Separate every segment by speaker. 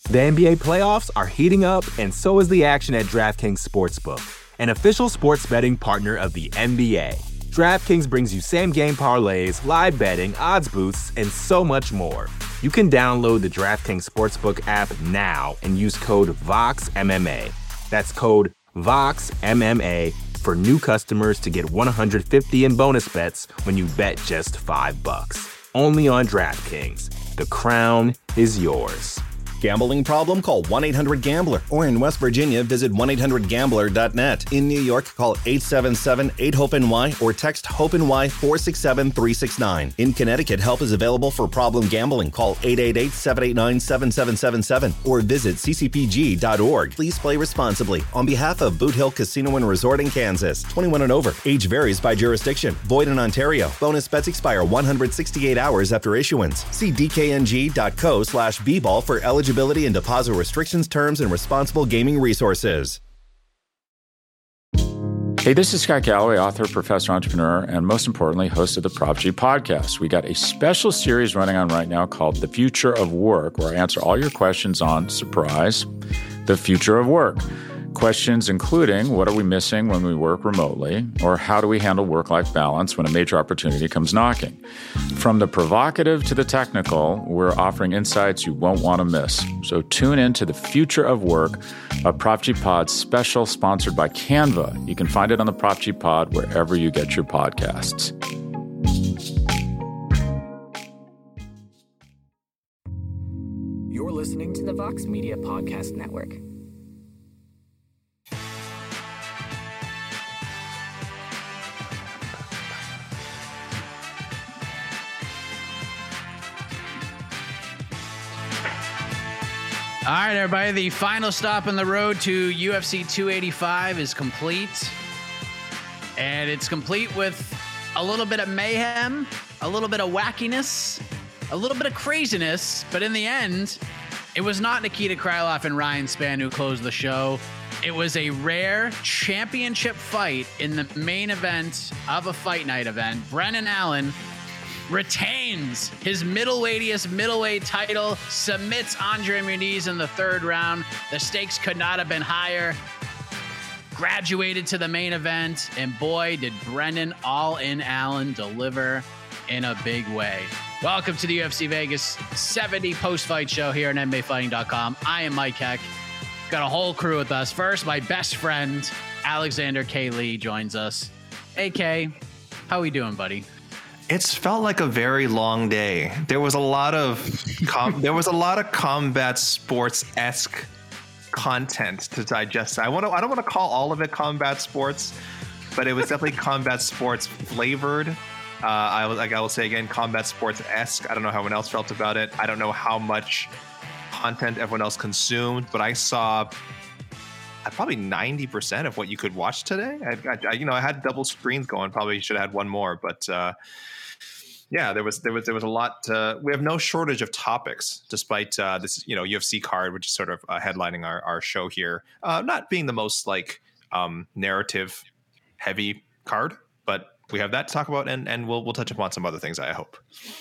Speaker 1: The NBA playoffs are heating up, and so is the action at DraftKings Sportsbook, an official sports betting partner of the NBA. DraftKings brings you same-game parlays, live betting, odds boosts, and so much more. You can download the DraftKings Sportsbook app now and use code VOXMMA. That's code VOXMMA for new customers to get $150 in bonus bets when you bet just $5. Only on DraftKings. The crown is yours.
Speaker 2: Gambling problem? Call 1-800-GAMBLER. Or in West Virginia, visit 1-800-GAMBLER.net. In New York, call 877-8-HOPE-NY or text HOPE-NY 467-369. In Connecticut, help is available for problem gambling. Call 888-789-7777 or visit ccpg.org. Please play responsibly. On behalf of Boot Hill Casino and Resort in Kansas, 21 and over. Age varies by jurisdiction. Void in Ontario. Bonus bets expire 168 hours after issuance. See dkng.co/bball for eligibility and deposit restrictions, terms, and responsible gaming resources.
Speaker 3: Hey, this is Scott Galloway, author, professor, entrepreneur, and most importantly, host of the Prop G podcast. We got a special series running on right now called The Future of Work, where I answer all your questions on, surprise, the future of work. Questions including, what are we missing when we work remotely? Or how do we handle work-life balance when a major opportunity comes knocking? From the provocative to the technical, we're offering insights you won't want to miss. So tune in to The Future of Work, a Prop G Pod special sponsored by Canva. You can find it on the Prop G Pod wherever you get your podcasts.
Speaker 4: You're listening to the Vox Media Podcast Network.
Speaker 5: All right, everybody, the final stop on the road to UFC 285 is complete. And it's complete with a little bit of mayhem, a little bit of wackiness, a little bit of craziness. But in the end, it was not Nikita Krylov and Ryan Spann who closed the show. It was a rare championship fight in the main event of a fight night event. Brendan Allen retains his middleweight title, submits Andre Muniz in the third round. The stakes could not have been higher. Graduated to the main event, and boy, did Brendan All-In Allen deliver in a big way. Welcome to the UFC Vegas 70 post-fight show here on MMAfighting.com. I am Mike Heck. Got a whole crew with us. First, my best friend, Alexander K. Lee, joins us. AK, how we doing, buddy?
Speaker 6: It's felt like a very long day. There was a lot of combat sports-esque content to digest. I don't want to call all of it combat sports, but it was definitely combat sports flavored. I will say again, combat sports-esque. I don't know how everyone else felt about it. I don't know how much content everyone else consumed, but I saw probably 90% of what you could watch today. I had double screens going. Probably should have had one more, but yeah, there was a lot. We have no shortage of topics, despite this UFC card, which is sort of headlining our show here, not being the most narrative heavy card, but we have that to talk about, and we'll touch upon some other things, I hope.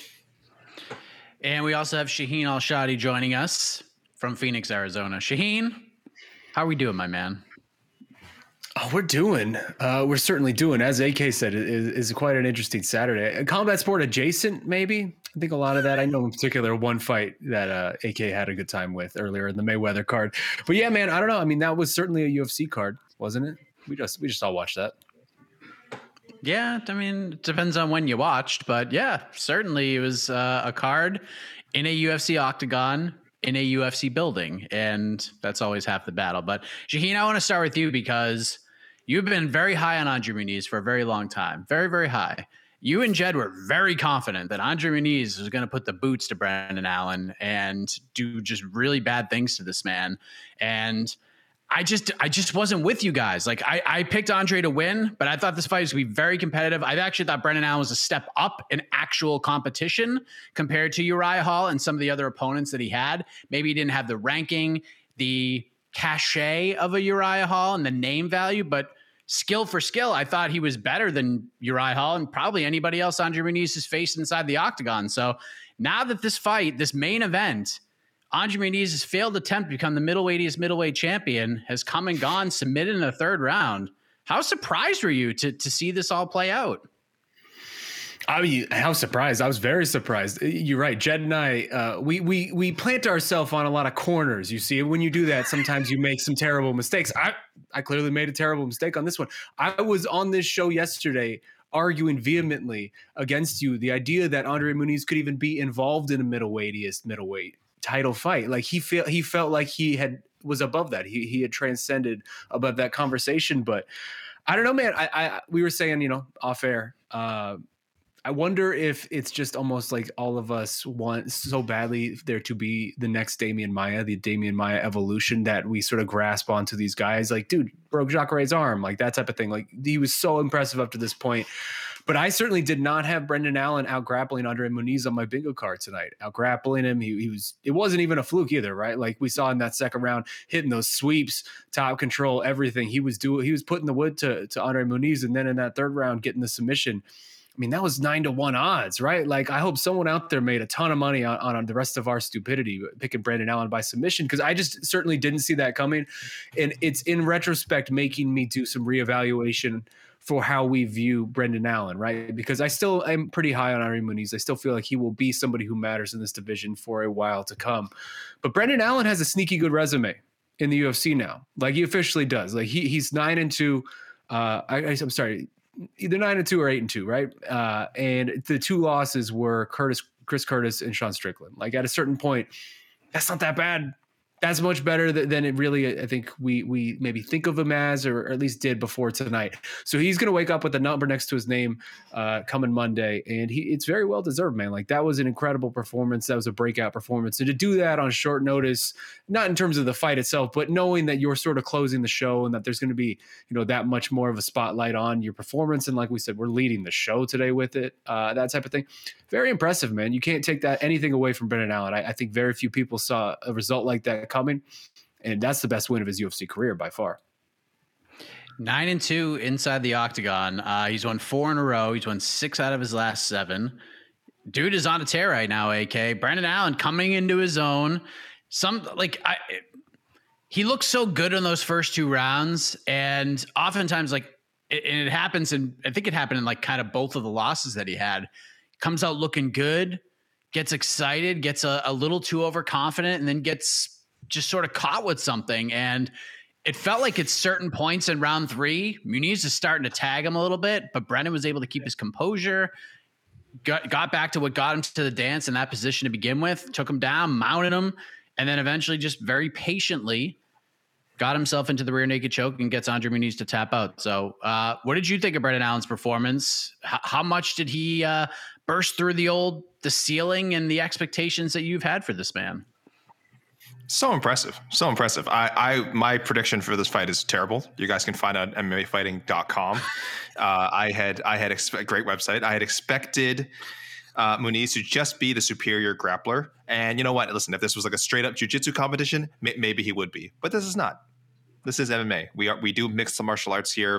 Speaker 5: And we also have Shaheen Al-Shadi joining us from Phoenix, Arizona. Shaheen, how are we doing, my man?
Speaker 7: Oh, we're certainly doing, as AK said, it is quite an interesting Saturday. Combat sport adjacent, maybe. I think a lot of that. I know in particular one fight that AK had a good time with earlier in the Mayweather card. But yeah, man, I don't know. I mean, that was certainly a UFC card, wasn't it? We just all watched that.
Speaker 5: Yeah, I mean, it depends on when you watched, but yeah, certainly it was a card in a UFC octagon in a UFC building, and that's always half the battle. But Shaheen, I want to start with you because you've been very high on Andre Muniz for a very long time. Very, very high. You and Jed were very confident that Andre Muniz was going to put the boots to Brendan Allen and do just really bad things to this man. And I just wasn't with you guys. Like I picked Andre to win, but I thought this fight was going to be very competitive. I actually thought Brendan Allen was a step up in actual competition compared to Uriah Hall and some of the other opponents that he had. Maybe he didn't have the ranking, the cachet of a Uriah Hall and the name value, but skill for skill, I thought he was better than Uriah Hall and probably anybody else Andre Muniz has faced inside the octagon. So now that this fight, this main event, Andre Muniz's failed attempt to become the middleweight champion has come and gone, submitted in the third round. How surprised were you to see this all play out?
Speaker 7: I mean, how surprised? I was very surprised. You're right. Jed and I, we plant ourselves on a lot of corners. You see, when you do that, sometimes you make some terrible mistakes. I clearly made a terrible mistake on this one. I was on this show yesterday arguing vehemently against you the idea that Andre Muniz could even be involved in a middleweight title fight. Like he felt like he was above that. He had transcended above that conversation. But I don't know, man. We were saying, off air, I wonder if it's just almost like all of us want so badly there to be the next Damian Maia, the Damian Maia evolution, that we sort of grasp onto these guys. Like, dude, broke Jacare's arm, like that type of thing. Like, he was so impressive up to this point. But I certainly did not have Brendan Allen out grappling Andre Muniz on my bingo card tonight. Out grappling him, it wasn't even a fluke either, right? Like we saw in that second round, hitting those sweeps, top control, everything. He was putting the wood to Andre Muniz, and then in that third round, getting the submission. I mean, that was 9-1 odds, right? Like, I hope someone out there made a ton of money on the rest of our stupidity picking Brendan Allen by submission, because I just certainly didn't see that coming. And it's in retrospect making me do some reevaluation for how we view Brendan Allen, right? Because I still am pretty high on Andre Muniz. I still feel like he will be somebody who matters in this division for a while to come. But Brendan Allen has a sneaky good resume in the UFC now. Like, he officially does. Like, he's 9-2. I'm sorry. Either 9-2 or 8-2, right? And the two losses were Chris Curtis and Sean Strickland. Like, at a certain point, that's not that bad. That's much better than it really, I think we maybe think of him as, or at least did before tonight. So he's going to wake up with a number next to his name coming Monday, and it's very well deserved, man. Like, that was an incredible performance. That was a breakout performance. And to do that on short notice, not in terms of the fight itself, but knowing that you're sort of closing the show and that there's going to be, that much more of a spotlight on your performance. And like we said, we're leading the show today with it, that type of thing. Very impressive, man. You can't take anything away from Brendan Allen. I think very few people saw a result like that coming, and that's the best win of his UFC career by far.
Speaker 5: 9-2 inside the octagon. He's won 4 in a row. He's won 6 out of his last 7. Dude is on a tear right now, AK. Brendan Allen coming into his own. He looks so good in those first 2 rounds, and oftentimes, it happens, and I think it happened in kind of both of the losses that he had. Comes out looking good, gets excited, gets a little too overconfident, and then gets just sort of caught with something. And it felt like at certain points in round 3, Muniz is starting to tag him a little bit, but Brendan was able to keep his composure, got back to what got him to the dance in that position to begin with, took him down, mounted him, and then eventually just very patiently got himself into the rear naked choke and gets Andre Muniz to tap out. So what did you think of Brendan Allen's performance? How much did he burst through the ceiling and the expectations that you've had for this man?
Speaker 6: So impressive. So impressive. My prediction for this fight is terrible. You guys can find out on MMAfighting.com. I had a great website. I had expected Muniz to just be the superior grappler. And you know what? Listen, if this was like a straight up jiu-jitsu competition, maybe he would be. But this is not. This is MMA. We do mixed martial arts here.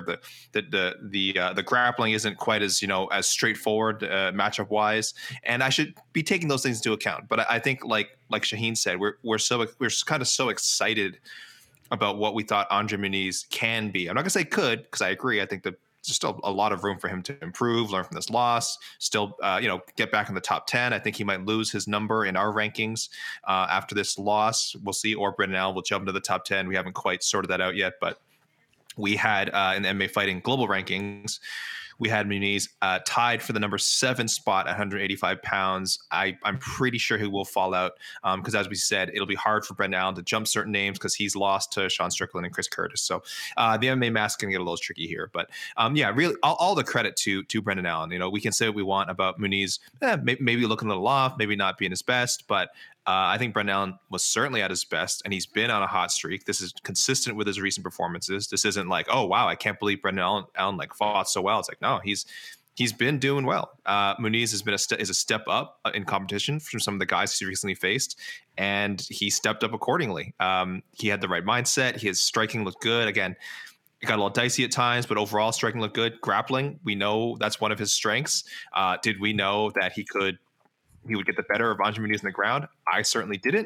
Speaker 6: The grappling isn't quite as as straightforward matchup wise, and I should be taking those things into account. But I think like Shaheen said, we're kind of so excited about what we thought Andre Muniz can be. I'm not gonna say could, because I agree. I think that there's still a lot of room for him to improve, learn from this loss, still, get back in the top 10. I think he might lose his number in our rankings after this loss. We'll see. Or Brendan Allen will jump into the top 10. We haven't quite sorted that out yet, but we had in the MMA Fighting global rankings, we had Muniz tied for the number 7 spot at 185 pounds. I'm pretty sure he will fall out because, as we said, it'll be hard for Brendan Allen to jump certain names because he's lost to Sean Strickland and Chris Curtis. So the MMA mask can get a little tricky here. But really, all the credit to Brendan Allen. We can say what we want about Muniz, maybe looking a little off, maybe not being his best, but I think Brendan Allen was certainly at his best, and he's been on a hot streak. This is consistent with his recent performances. This isn't like, oh wow, I can't believe Brendan Allen fought so well. It's like, no, he's been doing well. Muniz has been is a step up in competition from some of the guys he's recently faced, and he stepped up accordingly. He had the right mindset. His striking looked good. Again, it got a little dicey at times, but overall striking looked good. Grappling, we know that's one of his strengths. Did we know that he would get the better of Andre Muniz in the ground? I certainly didn't,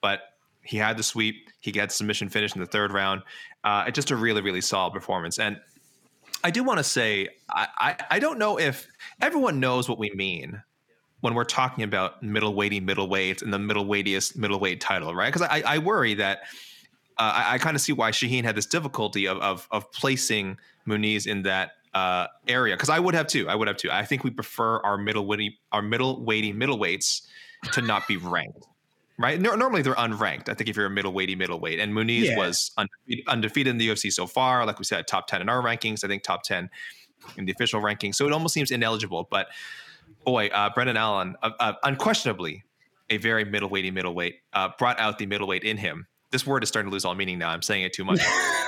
Speaker 6: but he had the sweep. He got submission finish in the third round. It's just a really, really solid performance. And I do want to say, I don't know if everyone knows what we mean when we're talking about middleweights and the middleweight title, right? Because I worry that I kind of see why Shaheen had this difficulty of placing Muniz in that area, because I would have too. I think we prefer our middleweights to not be ranked, right? Normally they're unranked. I think if you're a middleweight, and Muniz was undefeated in the UFC so far, like we said, top 10 in our rankings. I think top 10 in the official rankings. So it almost seems ineligible. But boy, Brendan Allen, unquestionably a very middleweight, brought out the middleweight in him. This word is starting to lose all meaning now. I'm saying it too much.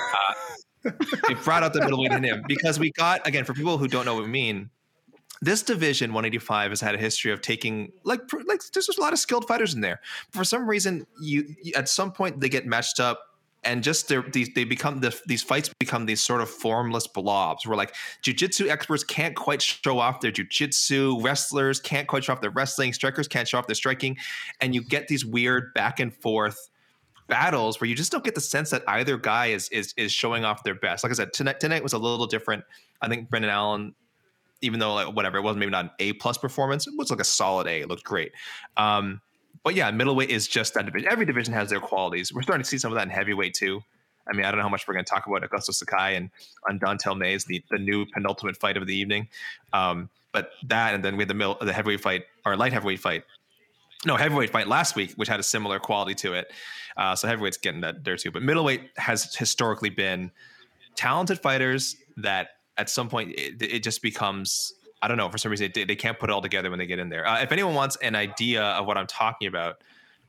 Speaker 6: It brought out the middleweight in him because we got, again, for people who don't know what we mean, this division 185 has had a history of taking like there's a lot of skilled fighters in there. For some reason, you at some point they get matched up, and just these fights become these sort of formless blobs where like jiu-jitsu experts can't quite show off their jiu-jitsu, wrestlers can't quite show off their wrestling, strikers can't show off their striking, and you get these weird back and forth battles where you just don't get the sense that either guy is showing off their best. Like I said, tonight was a little different. I think Brendan Allen, even though like whatever, it wasn't maybe not an A+ performance, it was like a solid A. It looked great. But yeah, middleweight is just that division. Every division has their qualities. We're starting to see some of that in heavyweight too. I mean, I don't know how much we're going to talk about Augusto Sakai and on Dontel Mays, the new penultimate fight of the evening. But that, and then we had the heavyweight fight, or light heavyweight fight. No, heavyweight fight last week, which had a similar quality to it. So heavyweight's getting that there too. But middleweight has historically been talented fighters that at some point it just becomes, I don't know, for some reason they can't put it all together when they get in there. If anyone wants an idea of what I'm talking about,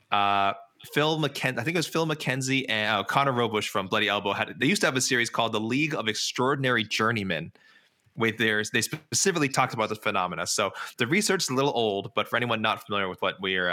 Speaker 6: Phil McKenzie, I think it was Phil McKenzie and Connor Robush from Bloody Elbow they used to have a series called The League of Extraordinary Journeymen. They specifically talked about the phenomena. So the research is a little old, but for anyone not familiar with what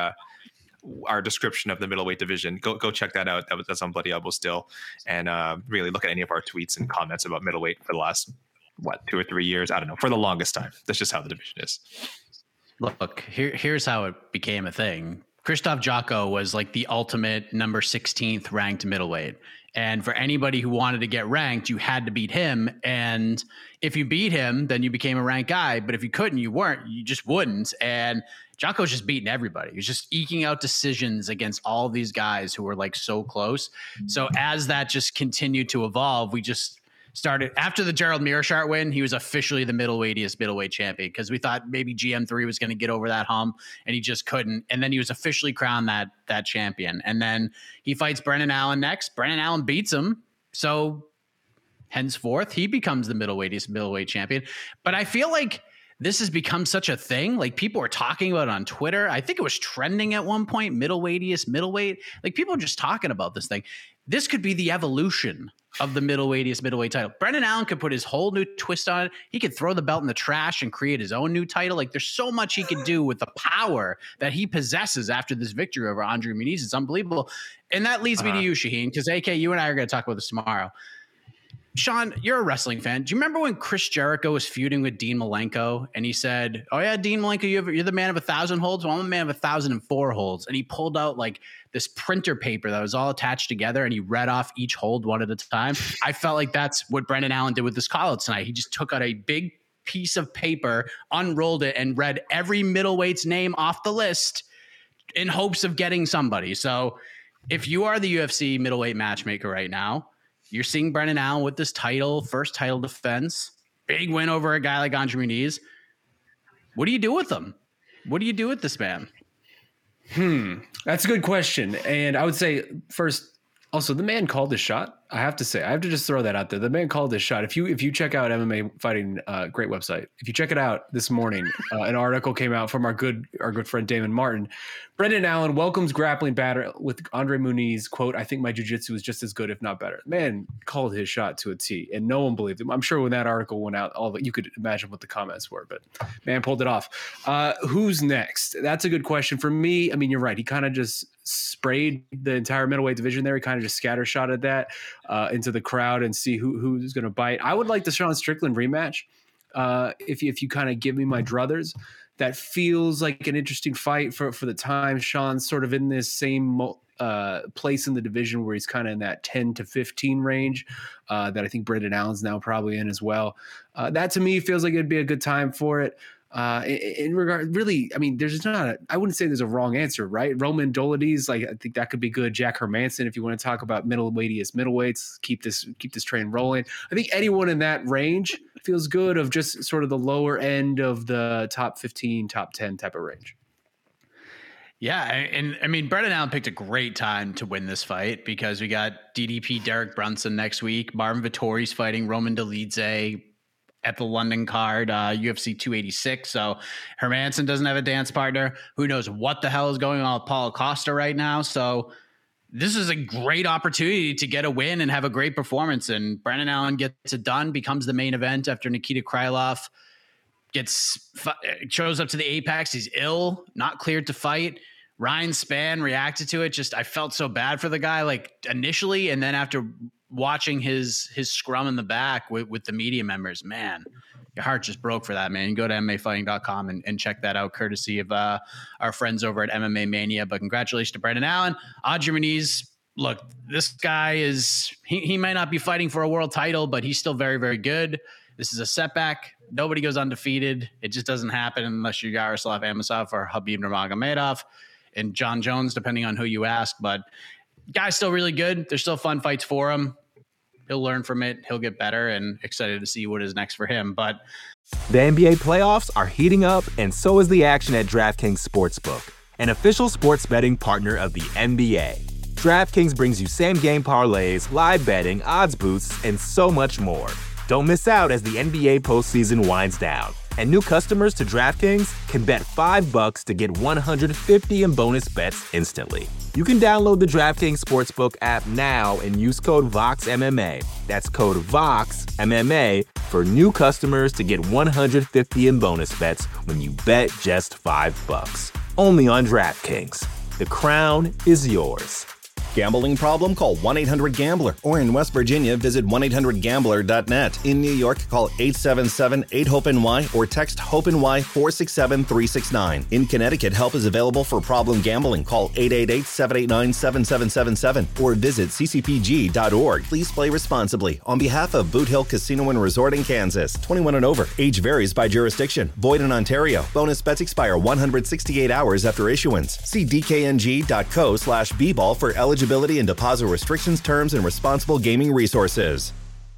Speaker 6: our description of the middleweight division, go check that out. That's on Bloody Elbow still, and really look at any of our tweets and comments about middleweight for the last 2 or 3 years. I don't know, for the longest time. That's just how the division is.
Speaker 5: Look, here's how it became a thing. Krzysztof Jotko was like the ultimate number 16th ranked middleweight. And for anybody who wanted to get ranked, you had to beat him. And if you beat him, then you became a ranked guy. But if you couldn't, you weren't. You just wouldn't. And Jocko's just beating everybody. He was just eking out decisions against all these guys who were like so close. So as that just continued to evolve, we just started after the Gerald Meerschaert win. He was officially the middleweight champion because we thought maybe GM3 was going to get over that hump, and he just couldn't. And then he was officially crowned that champion. And then he fights Brendan Allen next. Brendan Allen beats him, so henceforth he becomes the middleweight champion. But I feel like this has become such a thing. Like people are talking about it on Twitter. I think it was trending at one point. Middleweight. Like people are just talking about this thing. This could be the evolution of the middleweight title. Brendan Allen could put his whole new twist on it. He could throw the belt in the trash and create his own new title. Like there's so much he could do with the power that he possesses after this victory over Andre Muniz. It's unbelievable. And that leads me to you, Shaheen, because AK, you and I are going to talk about this tomorrow. Sean, you're a wrestling fan. Do you remember when Chris Jericho was feuding with Dean Malenko and he said, "Oh yeah, Dean Malenko, you're the man of 1,000 holds. Well, I'm the man of 1,004 holds." And he pulled out like this printer paper that was all attached together and he read off each hold one at a time. I felt like that's what Brendan Allen did with this call out tonight. He just took out a big piece of paper, unrolled it, and read every middleweight's name off the list in hopes of getting somebody. So if you are the UFC middleweight matchmaker right now, you're seeing Brendan Allen with this title, first title defense, big win over a guy like Andre Muniz. What do you do with him? What do you do with this man?
Speaker 7: That's a good question. And I would say first, also the man called his shot. I have to just throw that out there. The man called his shot. If you check out MMA Fighting, great website. If you check it out this morning, an article came out from our good friend Damon Martin. Brendan Allen welcomes grappling battle with Andre Muniz. Quote, "I think my jiu-jitsu is just as good, if not better." Man called his shot to a T, and no one believed him. I'm sure when that article went out, you could imagine what the comments were, but man pulled it off. Who's next? That's a good question for me. I mean, you're right. He kind of just sprayed the entire middleweight division there. He kind of just scattershotted that into the crowd and see who's going to bite. I would like the Sean Strickland rematch. If you kind of give me my druthers, that feels like an interesting fight for the time. Sean's sort of in this same place in the division where he's kind of in that 10 to 15 range that I think Brendan Allen's now probably in as well. That to me feels like it'd be a good time for it. In regard, really, I mean, I wouldn't say there's a wrong answer, right? Roman Dolidze, like, I think that could be good. Jack Hermanson, if you want to talk about middleweights, keep this train rolling. I think anyone in that range feels good, of just sort of the lower end of the top 15, top 10 type of range.
Speaker 5: Yeah, and I mean, Brendan Allen picked a great time to win this fight because we got DDP Derek Brunson next week. Marvin Vettori's fighting Roman Dolidze at the London card, UFC 286. So Hermanson doesn't have a dance partner. Who knows what the hell is going on with Paulo Costa right now? So this is a great opportunity to get a win and have a great performance. And Brendan Allen gets it done, becomes the main event after Nikita Krylov shows up to the Apex. He's ill, not cleared to fight. Ryan Spann reacted to it. I felt so bad for the guy, like, initially, and then after watching his scrum in the back with the media members, man, your heart just broke for that, man. You can go to MMAfighting.com and check that out, courtesy of our friends over at MMA Mania. But congratulations to Brendan Allen. Audrey Muniz, look, this guy he might not be fighting for a world title, but he's still very, very good. This is a setback. Nobody goes undefeated. It just doesn't happen unless you're Yaroslav Amosov or Khabib Nurmagomedov and John Jones, depending on who you ask. But guy's still really good. There's still fun fights for him. He'll learn from it. He'll get better, and excited to see what is next for him. But
Speaker 1: the NBA playoffs are heating up, and so is the action at DraftKings Sportsbook, an official sports betting partner of the NBA. DraftKings brings you same-game parlays, live betting, odds boosts, and so much more. Don't miss out as the NBA postseason winds down. And new customers to DraftKings can bet $5 to get $150 in bonus bets instantly. You can download the DraftKings Sportsbook app now and use code VOXMMA. That's code VOXMMA for new customers to get $150 in bonus bets when you bet just $5. Only on DraftKings. The crown is yours.
Speaker 2: Gambling problem? Call 1-800-GAMBLER. Or in West Virginia, visit 1-800-GAMBLER.net. In New York, call 877-8-HOPE-NY or text HOPE-NY 467-369. In Connecticut, help is available for problem gambling. Call 888-789-7777 or visit ccpg.org. Please play responsibly. On behalf of Boot Hill Casino and Resort in Kansas, 21 and over. Age varies by jurisdiction. Void in Ontario. Bonus bets expire 168 hours after issuance. See dkng.co/bball for eligibility and deposit restrictions, terms, and responsible gaming resources.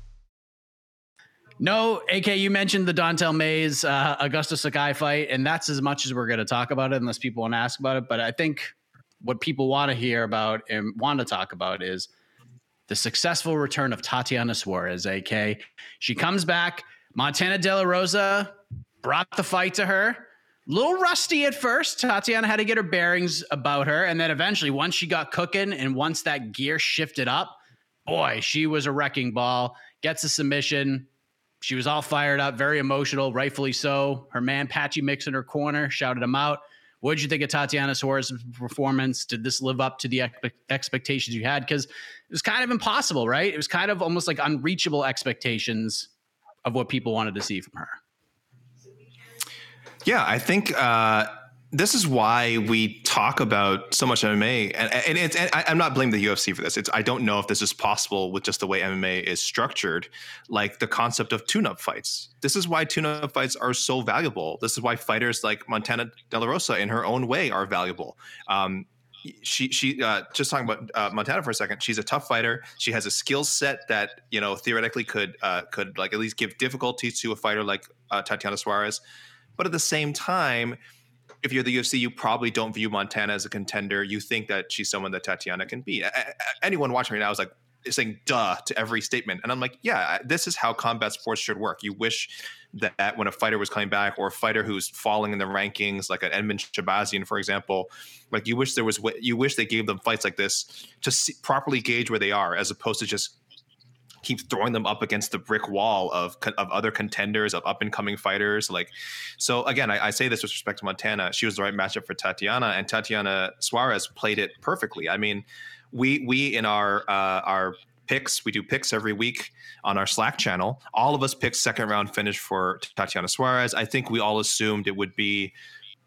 Speaker 5: No, AK, you mentioned the Dontel Mays, Augusto Sakai fight, and that's as much as we're going to talk about it unless people want to ask about it. But I think what people want to hear about and want to talk about is the successful return of Tatiana Suarez, AK. She comes back. Montana De La Rosa brought the fight to her. A little rusty at first. Tatiana had to get her bearings about her. And then eventually, once she got cooking and once that gear shifted up, boy, she was a wrecking ball. Gets a submission. She was all fired up, very emotional, rightfully so. Her man, Patchy Mix in her corner, shouted him out. What did you think of Tatiana Suarez's performance? Did this live up to the expectations you had? Because it was kind of impossible, right? It was kind of almost like unreachable expectations of what people wanted to see from her.
Speaker 6: Yeah, I think this is why we talk about so much MMA, and I'm not blaming the UFC for this. I don't know if this is possible with just the way MMA is structured, like the concept of tune-up fights. This is why tune-up fights are so valuable. This is why fighters like Montana De La Rosa, in her own way, are valuable. She just talking about Montana for a second. She's a tough fighter. She has a skill set that, you know, theoretically could like at least give difficulties to a fighter like Tatiana Suarez. But at the same time, if you're the UFC, you probably don't view Montana as a contender. You think that she's someone that Tatiana can beat. Anyone watching right now is like saying "duh" to every statement, and I'm like, yeah, this is how combat sports should work. You wish that when a fighter was coming back, or a fighter who's falling in the rankings, like an Edmund Shabazian, for example, like you wish they gave them fights like this to properly gauge where they are, as opposed to just keep throwing them up against the brick wall of other contenders, of up-and-coming fighters. Like, so again, I say this with respect to Montana. She was the right matchup for Tatiana, and Tatiana Suarez played it perfectly. I mean, we in our picks, we do picks every week on our Slack channel. All of us picked second round finish for Tatiana Suarez. I think we all assumed it would be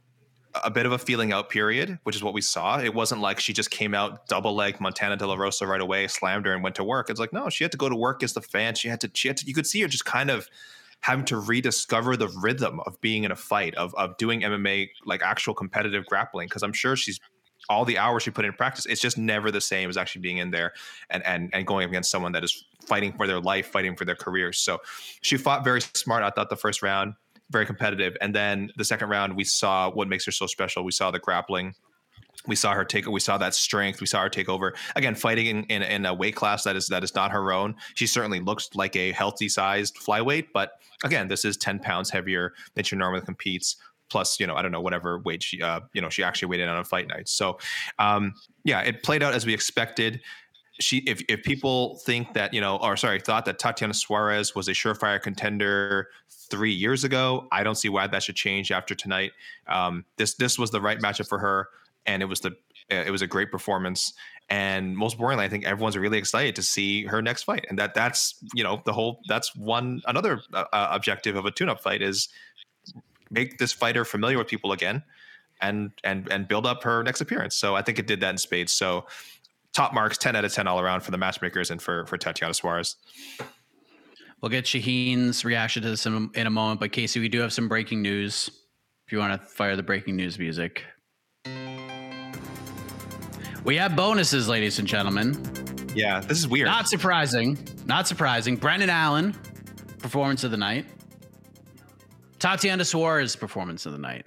Speaker 6: a bit of a feeling out period, which is what we saw. It wasn't like she just came out double leg Montana De La Rosa right away, slammed her and went to work. It's like, no, she had to go to work as the fan. She had to, you could see her just kind of having to rediscover the rhythm of being in a fight, of doing MMA, like actual competitive grappling. Cause I'm sure she's all the hours she put in practice. It's just never the same as actually being in there and going against someone that is fighting for their life, fighting for their career. So she fought very smart. I thought the first round, very competitive. And then the second round, we saw what makes her so special. We saw the grappling. We saw her we saw that strength. We saw her take over again, fighting in a weight class that is not her own. She certainly looks like a healthy sized flyweight, but again, this is 10 pounds heavier than she normally competes. Plus, I don't know, whatever weight she actually weighed in on a fight night. So, it played out as we expected. If people think that, thought that Tatiana Suarez was a surefire contender 3 years ago, I don't see why that should change after tonight. This was the right matchup for her, and it was a great performance. And most importantly, I think everyone's really excited to see her next fight. And that's another objective of a tune-up fight is make this fighter familiar with people again and build up her next appearance. So I think it did that in spades. So top marks, 10 out of 10 all around for the matchmakers and for Tatiana Suarez.
Speaker 5: We'll get Shaheen's reaction to this in a moment, but Casey, we do have some breaking news. If you want to fire the breaking news music. We have bonuses, ladies and gentlemen.
Speaker 6: Yeah, this is weird.
Speaker 5: Not surprising. Brendan Allen, performance of the night. Tatiana Suarez, performance of the night.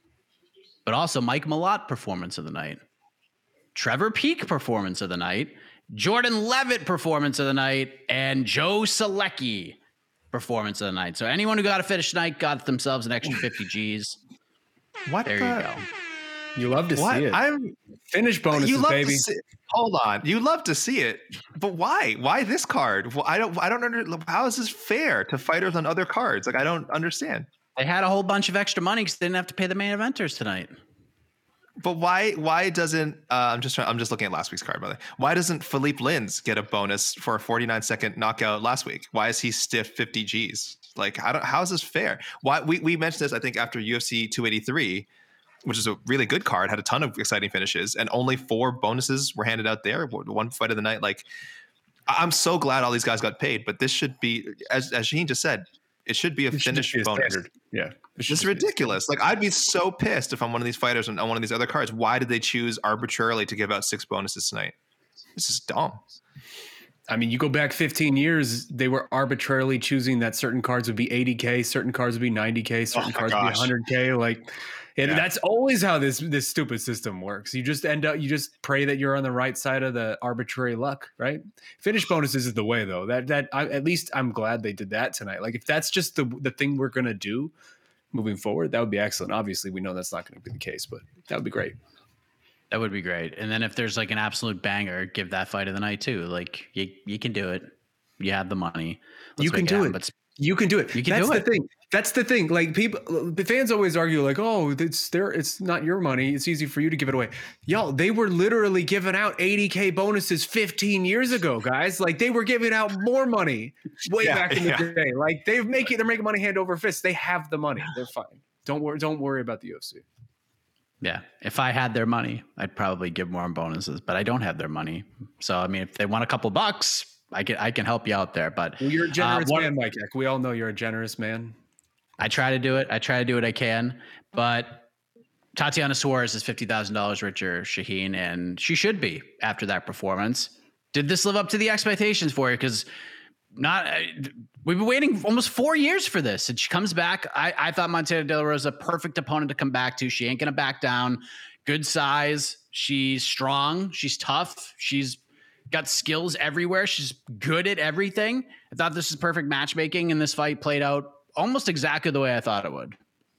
Speaker 5: But also Mike Malott, performance of the night. Trevor Peek, performance of the night. Jordan Levitt, performance of the night. And Joe Selecki, performance of the night. So anyone who got a finish tonight got themselves an extra 50 G's. There you go.
Speaker 7: You love to see it. Finish bonuses, baby.
Speaker 6: Hold on. You love to see it, but why? Why this card? Well, I don't understand. How is this fair to fighters on other cards? Like, I don't understand.
Speaker 5: They had a whole bunch of extra money because they didn't have to pay the main eventers tonight.
Speaker 6: But why doesn't I'm just looking at last week's card, by the way. Why doesn't Philippe Lins get a bonus for a 49-second knockout last week? Why is he stiff 50 G's? Like, how is this fair? Why we mentioned this, I think, after UFC 283, which is a really good card, had a ton of exciting finishes, and only 4 bonuses were handed out there. One fight of the night. Like, I'm so glad all these guys got paid, but this should be, as Shaheen just said, it should be a finish bonus.
Speaker 7: Standard. Yeah.
Speaker 6: This is ridiculous. Like, I'd be so pissed if I'm one of these fighters on one of these other cards. Why did they choose arbitrarily to give out 6 bonuses tonight? This is dumb.
Speaker 7: I mean, you go back 15 years, they were arbitrarily choosing that certain cards would be 80K, certain cards would be 90K, certain cards would be 100K. Like, and that's always how this stupid system works. You just pray that you're on the right side of the arbitrary luck, right? Finish bonuses is the way, though. At least I'm glad they did that tonight. Like, if that's just the thing we're gonna do moving forward, that would be excellent. Obviously, we know that's not going to be the case, but that would be great.
Speaker 5: That would be great. And then if there's like an absolute banger, give that fight of the night too. Like, you can do it. You have the money.
Speaker 7: You can do it.
Speaker 5: But
Speaker 7: you can do it.
Speaker 5: You can do it.
Speaker 7: That's the thing. Like, the fans always argue like, oh, it's not your money. It's easy for you to give it away. Y'all, they were literally giving out 80K bonuses 15 years ago, guys. Like, they were giving out more money way back in the day. Like, they're making money hand over fist. They have the money. They're fine. Don't worry about the UFC.
Speaker 5: Yeah. If I had their money, I'd probably give more bonuses, but I don't have their money. So, I mean, if they want a couple bucks, I can help you out there. But
Speaker 7: you're a generous man, Mike. We all know you're a generous man.
Speaker 5: I try to do it. I can. But Tatiana Suarez is $50,000 richer, Shaheen, and she should be after that performance. Did this live up to the expectations for you? Because we've been waiting almost 4 years for this, and she comes back. I thought Montana De La Rosa, perfect opponent to come back to. She ain't gonna back down. Good size. She's strong. She's tough. She's got skills everywhere. She's good at everything. I thought this is perfect matchmaking, and this fight played out almost exactly the way I thought it would.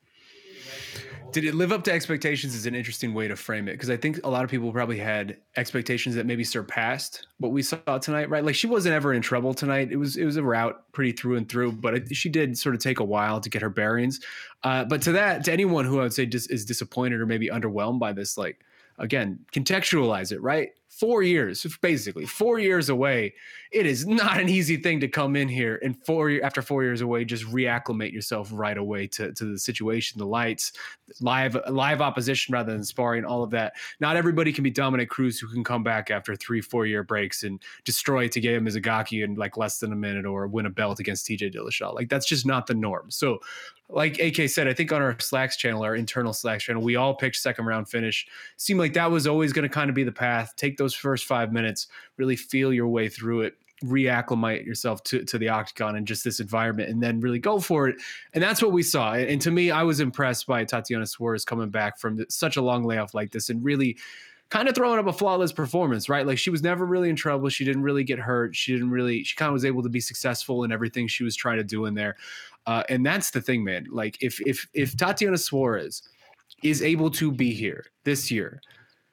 Speaker 7: Did it live up to expectations is an interesting way to frame it, because I think a lot of people probably had expectations that maybe surpassed what we saw tonight, right? Like, she wasn't ever in trouble tonight. It was a rout pretty through and through, but she did sort of take a while to get her bearings. But to anyone who I would say is disappointed or maybe underwhelmed by this, like, again, contextualize it, right? 4 years, basically 4 years away. It is not an easy thing to come in here and after 4 years away, just reacclimate yourself right away to the situation, the lights, live opposition rather than sparring, all of that. Not everybody can be Dominic Cruz, who can come back after 3-4 year breaks and destroy Tegeo Mizugaki in like less than a minute or win a belt against TJ Dillashaw. Like that's just not the norm. So like AK said, I think on our Slacks channel, our internal Slacks channel, we all picked second round finish. Seemed like that was always going to kind of be the path. Take those first 5 minutes, really feel your way through it, reacclimate yourself to the octagon and just this environment, and then really go for it. And that's what we saw. And to me, I was impressed by Tatiana Suarez coming back from such a long layoff like this and really kind of throwing up a flawless performance, right? Like she was never really in trouble. She didn't really get hurt. She kind of was able to be successful in everything she was trying to do in there. And that's the thing, man. Like if Tatiana Suarez is able to be here this year,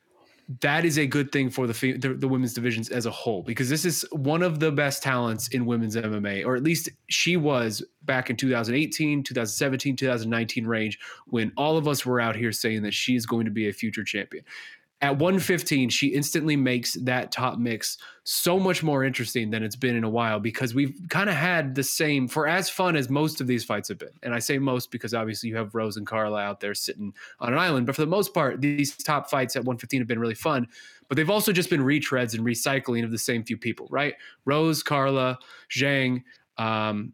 Speaker 7: that is a good thing for the women's divisions as a whole, because this is one of the best talents in women's MMA, or at least she was back in 2018, 2017, 2019 range, when all of us were out here saying that she's going to be a future champion. At 115, she instantly makes that top mix so much more interesting than it's been in a while, because we've kind of had the same, for as fun as most of these fights have been. And I say most because obviously you have Rose and Carla out there sitting on an island. But for the most part, these top fights at 115 have been really fun. But they've also just been retreads and recycling of the same few people, right? Rose, Carla, Zhang, and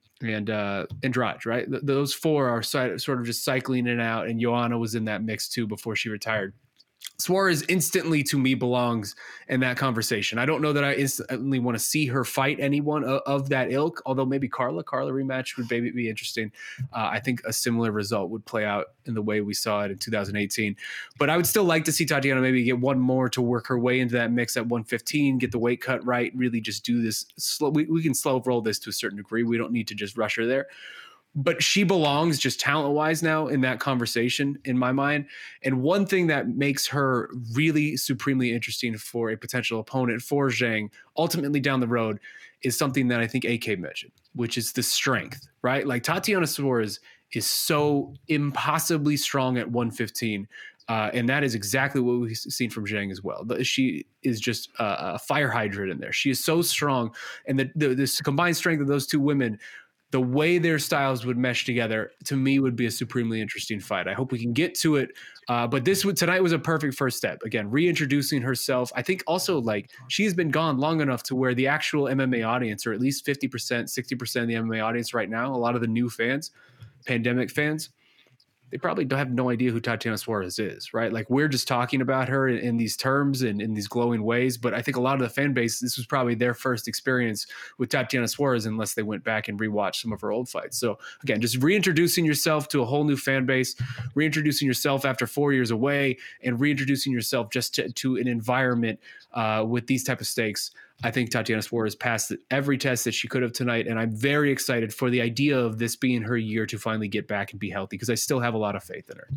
Speaker 7: Andrade, right? Those four are sort of just cycling in and out. And Joanna was in that mix too before she retired. Suarez instantly, to me, belongs in that conversation. I don't know that I instantly want to see her fight anyone of that ilk, although maybe Carla rematch would maybe be interesting. I think a similar result would play out in the way we saw it in 2018. But I would still like to see Tatiana maybe get one more to work her way into that mix at 115, get the weight cut right, really just do this slow. We can slow roll this to a certain degree. We don't need to just rush her there. But she belongs just talent-wise now in that conversation, in my mind. And one thing that makes her really supremely interesting for a potential opponent for Zhang, ultimately down the road, is something that I think AK mentioned, which is the strength, right? Like Tatiana Suarez is so impossibly strong at 115. And that is exactly what we've seen from Zhang as well. She is just a fire hydrant in there. She is so strong. And this combined strength of those two women, the way their styles would mesh together, to me, would be a supremely interesting fight. I hope we can get to it. But tonight was a perfect first step. Again, reintroducing herself. I think also like she has been gone long enough to where the actual MMA audience, or at least 50%, 60% of the MMA audience right now, a lot of the new fans, pandemic fans, they probably don't have no idea who Tatiana Suarez is, right? Like we're just talking about her in these terms and in these glowing ways. But I think a lot of the fan base, this was probably their first experience with Tatiana Suarez, unless they went back and rewatched some of her old fights. So again, just reintroducing yourself to a whole new fan base, reintroducing yourself after 4 years away, and reintroducing yourself just to an environment with these type of stakes. I think Tatiana Suarez passed every test that she could have tonight, and I'm very excited for the idea of this being her year to finally get back and be healthy, because I still have a lot of faith in her.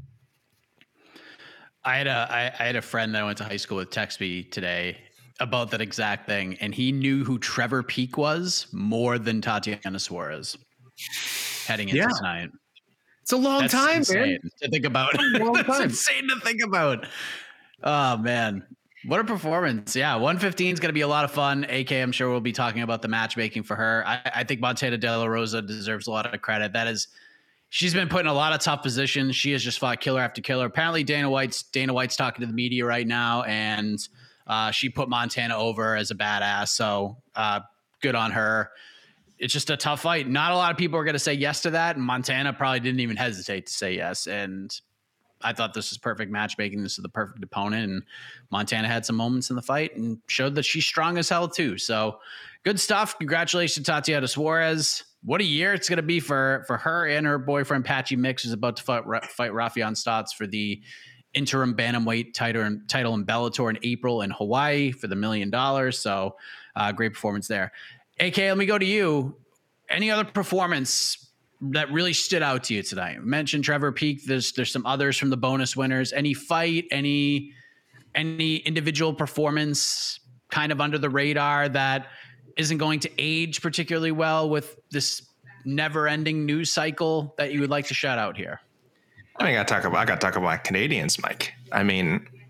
Speaker 5: I had a friend that I went to high school with text me today about that exact thing, and he knew who Trevor Peek was more than Tatiana Suarez heading into tonight.
Speaker 7: It's a long time, man.
Speaker 5: To think about. It's insane to think about. Oh man. What a performance. Yeah, 115 is going to be a lot of fun. AK, I'm sure we'll be talking about the matchmaking for her. I think Montana De La Rosa deserves a lot of credit. She's been put in a lot of tough positions. She has just fought killer after killer. Apparently Dana White's talking to the media right now, and she put Montana over as a badass. So good on her. It's just a tough fight. Not a lot of people are going to say yes to that, and Montana probably didn't even hesitate to say yes. And I thought this was perfect matchmaking. This is the perfect opponent, and Montana had some moments in the fight and showed that she's strong as hell too. So good stuff. Congratulations, Tatiana Suarez. What a year it's going to be for her and her boyfriend, Patchy Mix, who's about to fight Rafion Stotts for the interim bantamweight title in Bellator in April in Hawaii for the $1 million. So great performance there. AK, let me go to you. Any other performance that really stood out to you tonight? You mentioned Trevor Peek. There's some others from the bonus winners. Any fight, any individual performance kind of under the radar that isn't going to age particularly well with this never-ending news cycle that you would like to shout out here?
Speaker 6: I got to talk about Canadians, Mike. I mean,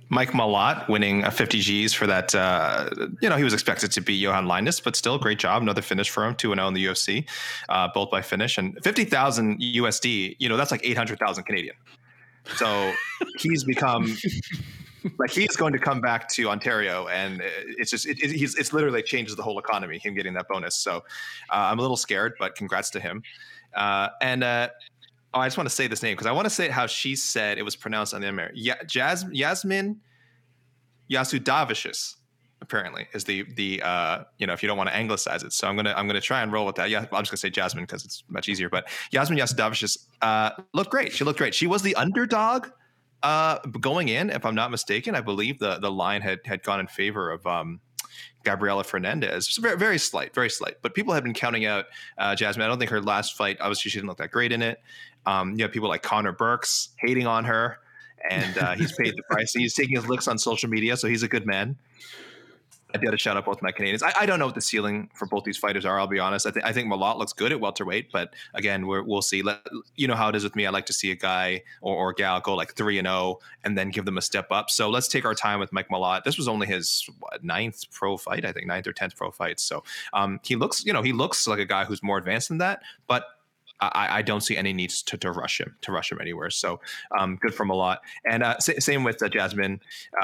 Speaker 6: Mike Malott winning a 50 Gs for that. He was expected to beat Johan Linus, but still great job. Another finish for him, 2-0 in the UFC, both by finish. And 50,000 USD, that's like 800,000 Canadian. So he's become like he's going to come back to Ontario, and it's literally changes the whole economy, him getting that bonus. So I'm a little scared, but congrats to him. I just want to say this name because I want to say it how she said it was pronounced on the American. Yasmin Jasudavicius apparently is the if you don't want to anglicize it. So I'm gonna try and roll with that. Yeah, I'm just gonna say Jasmine because it's much easier. But Yasmin Jasudavicius looked great. She looked great. She was the underdog going in, if I'm not mistaken. I believe the line had gone in favor of Gabriela Fernandez. Just very, very slight, but people have been counting out Jasmine. I don't think her last fight, obviously she didn't look that great in it. You have people like Connor Burks hating on her, and he's paid the price. He's taking his licks on social media, so he's a good man. I'd be able to shout out both my Canadians. I don't know what the ceiling for both these fighters are, I'll be honest. I think Malott looks good at welterweight, but again, we'll see. You know how it is with me. I like to see a guy or gal go like 3-0 and then give them a step up. So let's take our time with Mike Malott. This was only his 9th pro fight, I think 9th or 10th pro fight. So he looks like a guy who's more advanced than that, but I don't see any needs to rush him anywhere. So good for Malott. And same with Jasmine.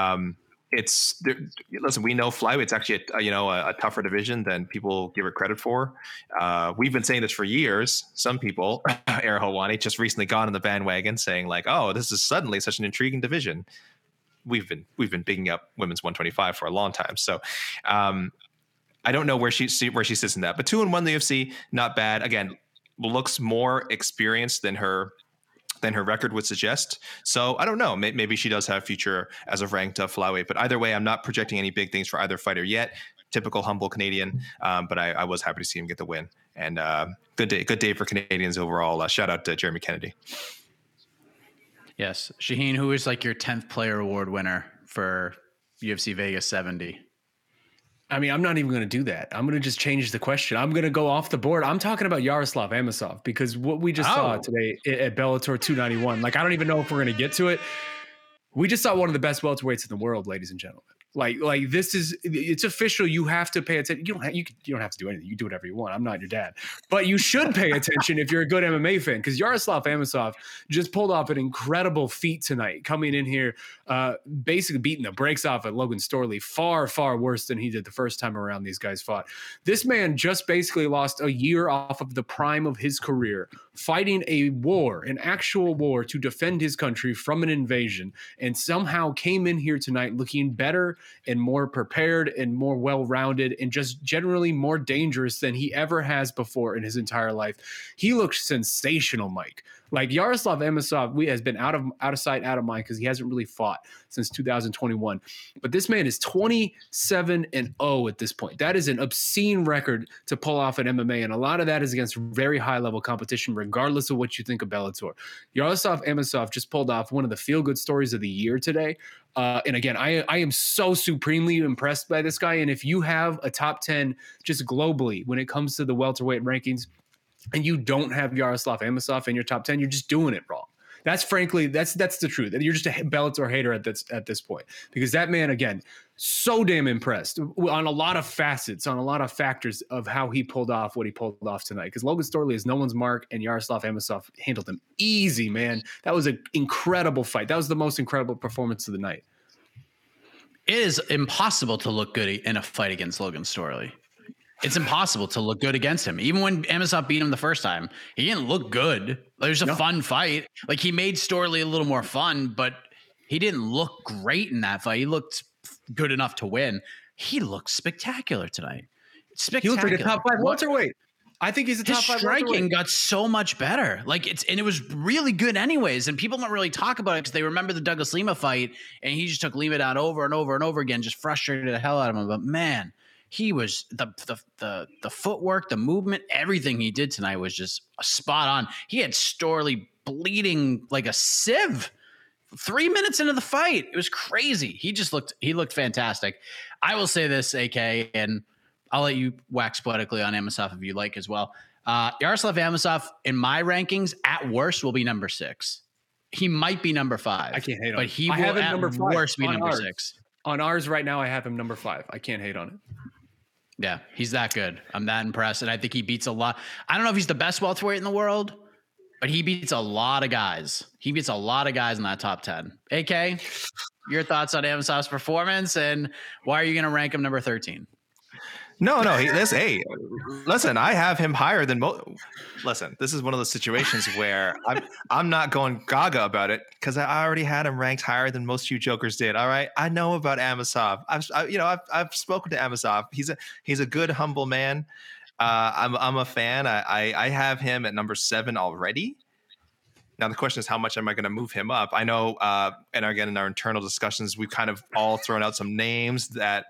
Speaker 6: Listen, we know flyweights actually a tougher division than people give it credit for. We've been saying this for years. Some people, Ariel Helwani, just recently got on the bandwagon saying like, "Oh, this is suddenly such an intriguing division." We've been bigging up women's 125 for a long time. So I don't know where she sits in that, but 2-1 in the UFC, not bad. Again, looks more experienced than her record would suggest. So I don't know. Maybe she does have a future as a ranked flyweight. But either way, I'm not projecting any big things for either fighter yet. Typical humble Canadian. But I was happy to see him get the win. And good day for Canadians overall. Shout out to Jeremy Kennedy.
Speaker 5: Yes. Shaheen, who is like your 10th player award winner for UFC Vegas 70?
Speaker 7: I mean, I'm not even going to do that. I'm going to just change the question. I'm going to go off the board. I'm talking about Yaroslav Amosov because what we just saw today at Bellator 291, like, I don't even know if we're going to get to it. We just saw one of the best welterweights in the world, ladies and gentlemen. Like it's official. You have to pay attention. You don't have to do anything. You do whatever you want. I'm not your dad, but you should pay attention if you're a good MMA fan, because Yaroslav Amosov just pulled off an incredible feat tonight, coming in here, basically beating the brakes off at Logan Storley, far, far worse than he did the first time around these guys fought. This man just basically lost a year off of the prime of his career, fighting a war, an actual war to defend his country from an invasion, and somehow came in here tonight looking better and more prepared and more well-rounded and just generally more dangerous than he ever has before in his entire life. He looked sensational, Mike. Like, Yaroslav Amosov has been out of sight, out of mind, because he hasn't really fought since 2021. But this man is 27-0 at this point. That is an obscene record to pull off in MMA, and a lot of that is against very high-level competition, regardless of what you think of Bellator. Yaroslav Amosov just pulled off one of the feel-good stories of the year today. And again, I am so supremely impressed by this guy. And if you have a top 10 just globally when it comes to the welterweight rankings, and you don't have Yaroslav Amosov in your top 10, you're just doing it wrong. That's the truth. You're just a Bellator hater at this point, because that man, again, so damn impressed on a lot of facets, on a lot of factors of how he pulled off what he pulled off tonight. Because Logan Storley is no one's mark, and Yaroslav Amosov handled him easy, man. That was an incredible fight. That was the most incredible performance of the night.
Speaker 5: It is impossible to look good in a fight against Logan Storley. It's impossible to look good against him. Even when Amosov beat him the first time, he didn't look good. It was a fun fight. Like, he made Storley a little more fun, but he didn't look great in that fight. He looked good enough to win. He looked spectacular tonight. Spectacular.
Speaker 7: He looked like a top 5 welterweight. I think he's a top 5
Speaker 5: welterweight. His striking got so much better. And it was really good anyways. And people don't really talk about it because they remember the Douglas Lima fight, and he just took Lima down over and over and over again, just frustrated the hell out of him. But man, he was the footwork, the movement, everything he did tonight was just spot on. He had Storley bleeding like a sieve 3 minutes into the fight. It was crazy. He looked fantastic. I will say this, AK, and I'll let you wax poetically on Amosov if you like as well. Yaroslav Amosov, in my rankings, at worst, will be number 6. he might be number 5.
Speaker 7: I can't hate on
Speaker 5: but
Speaker 7: him.
Speaker 5: he
Speaker 7: I
Speaker 5: will
Speaker 7: have him
Speaker 5: at
Speaker 7: number 5
Speaker 5: worst be
Speaker 7: on
Speaker 5: number
Speaker 7: ours.
Speaker 5: 6.
Speaker 7: On ours right now, I have him number 5. I can't hate on it.
Speaker 5: Yeah, he's that good. I'm that impressed. And I think he beats a lot. I don't know if he's the best welterweight in the world, but he beats a lot of guys. He beats a lot of guys in that top 10. AK, your thoughts on Amosov's performance, and why are you going to rank him number 13?
Speaker 6: No. Listen, I have him higher than most. Listen, this is one of those situations where I'm not going gaga about it because I already had him ranked higher than most you jokers did. All right, I know about Amosov. I've spoken to Amosov. He's a good, humble man. I'm a fan. I have him at number 7 already. Now the question is, how much am I going to move him up? I know, and again in our internal discussions, we've kind of all thrown out some names that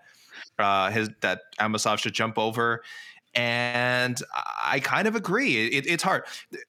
Speaker 6: Amosov should jump over, and I kind of agree. It's hard.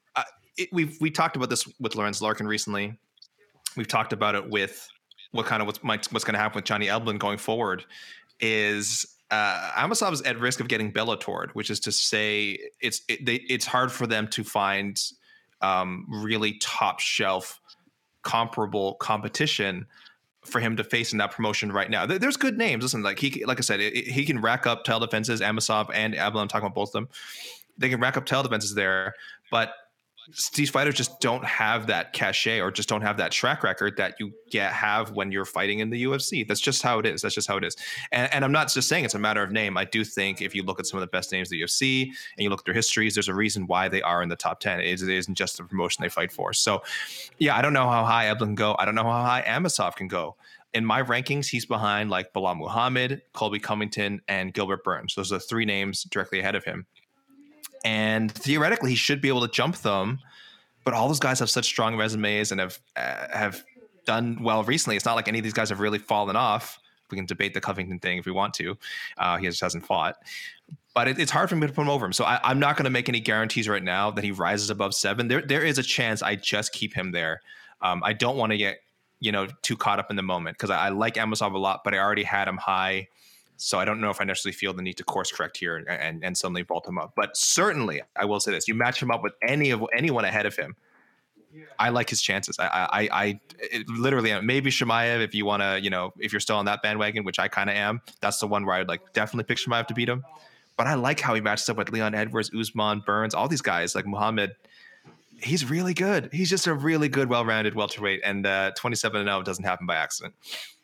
Speaker 6: We talked about this with Lorenz Larkin recently. We've talked about it with what's going to happen with Johnny Eblen going forward. Is Amosov is at risk of getting Bellatored, which is to say, it's hard for them to find really top shelf comparable competition for him to face in that promotion right now. There's good names. Listen, like I said, he can rack up title defenses. Amosov and Eblen, I'm talking about both of them. They can rack up title defenses there, but these fighters just don't have that cachet or just don't have that track record that you have when you're fighting in the UFC. That's just how it is. And I'm not just saying it's a matter of name. I do think if you look at some of the best names of the UFC and you look at their histories, there's a reason why they are in the top 10. It isn't just the promotion they fight for. So yeah, I don't know how high Eblen can go. I don't know how high Amosov can go. In my rankings, he's behind like Bilal Muhammad, Colby Covington, and Gilbert Burns. Those are 3 names directly ahead of him. And theoretically, he should be able to jump them, but all those guys have such strong resumes and have done well recently. It's not like any of these guys have really fallen off. We can debate the Covington thing if we want to. He just hasn't fought. But it's hard for me to put him over him. So I'm not going to make any guarantees right now that he rises above 7. There is a chance I just keep him there. I don't want to get too caught up in the moment because I like Amosov a lot, but I already had him high. So I don't know if I necessarily feel the need to course correct here and suddenly vault him up. But certainly, I will say this: you match him up with anyone ahead of him, I like his chances. I literally, maybe Chimaev if you want to, if you're still on that bandwagon, which I kind of am. That's the one where I'd like definitely pick Chimaev to beat him. But I like how he matches up with Leon Edwards, Usman, Burns, all these guys like Muhammad. He's really good. He's just a really good, well-rounded welterweight, and 27-0 doesn't happen by accident.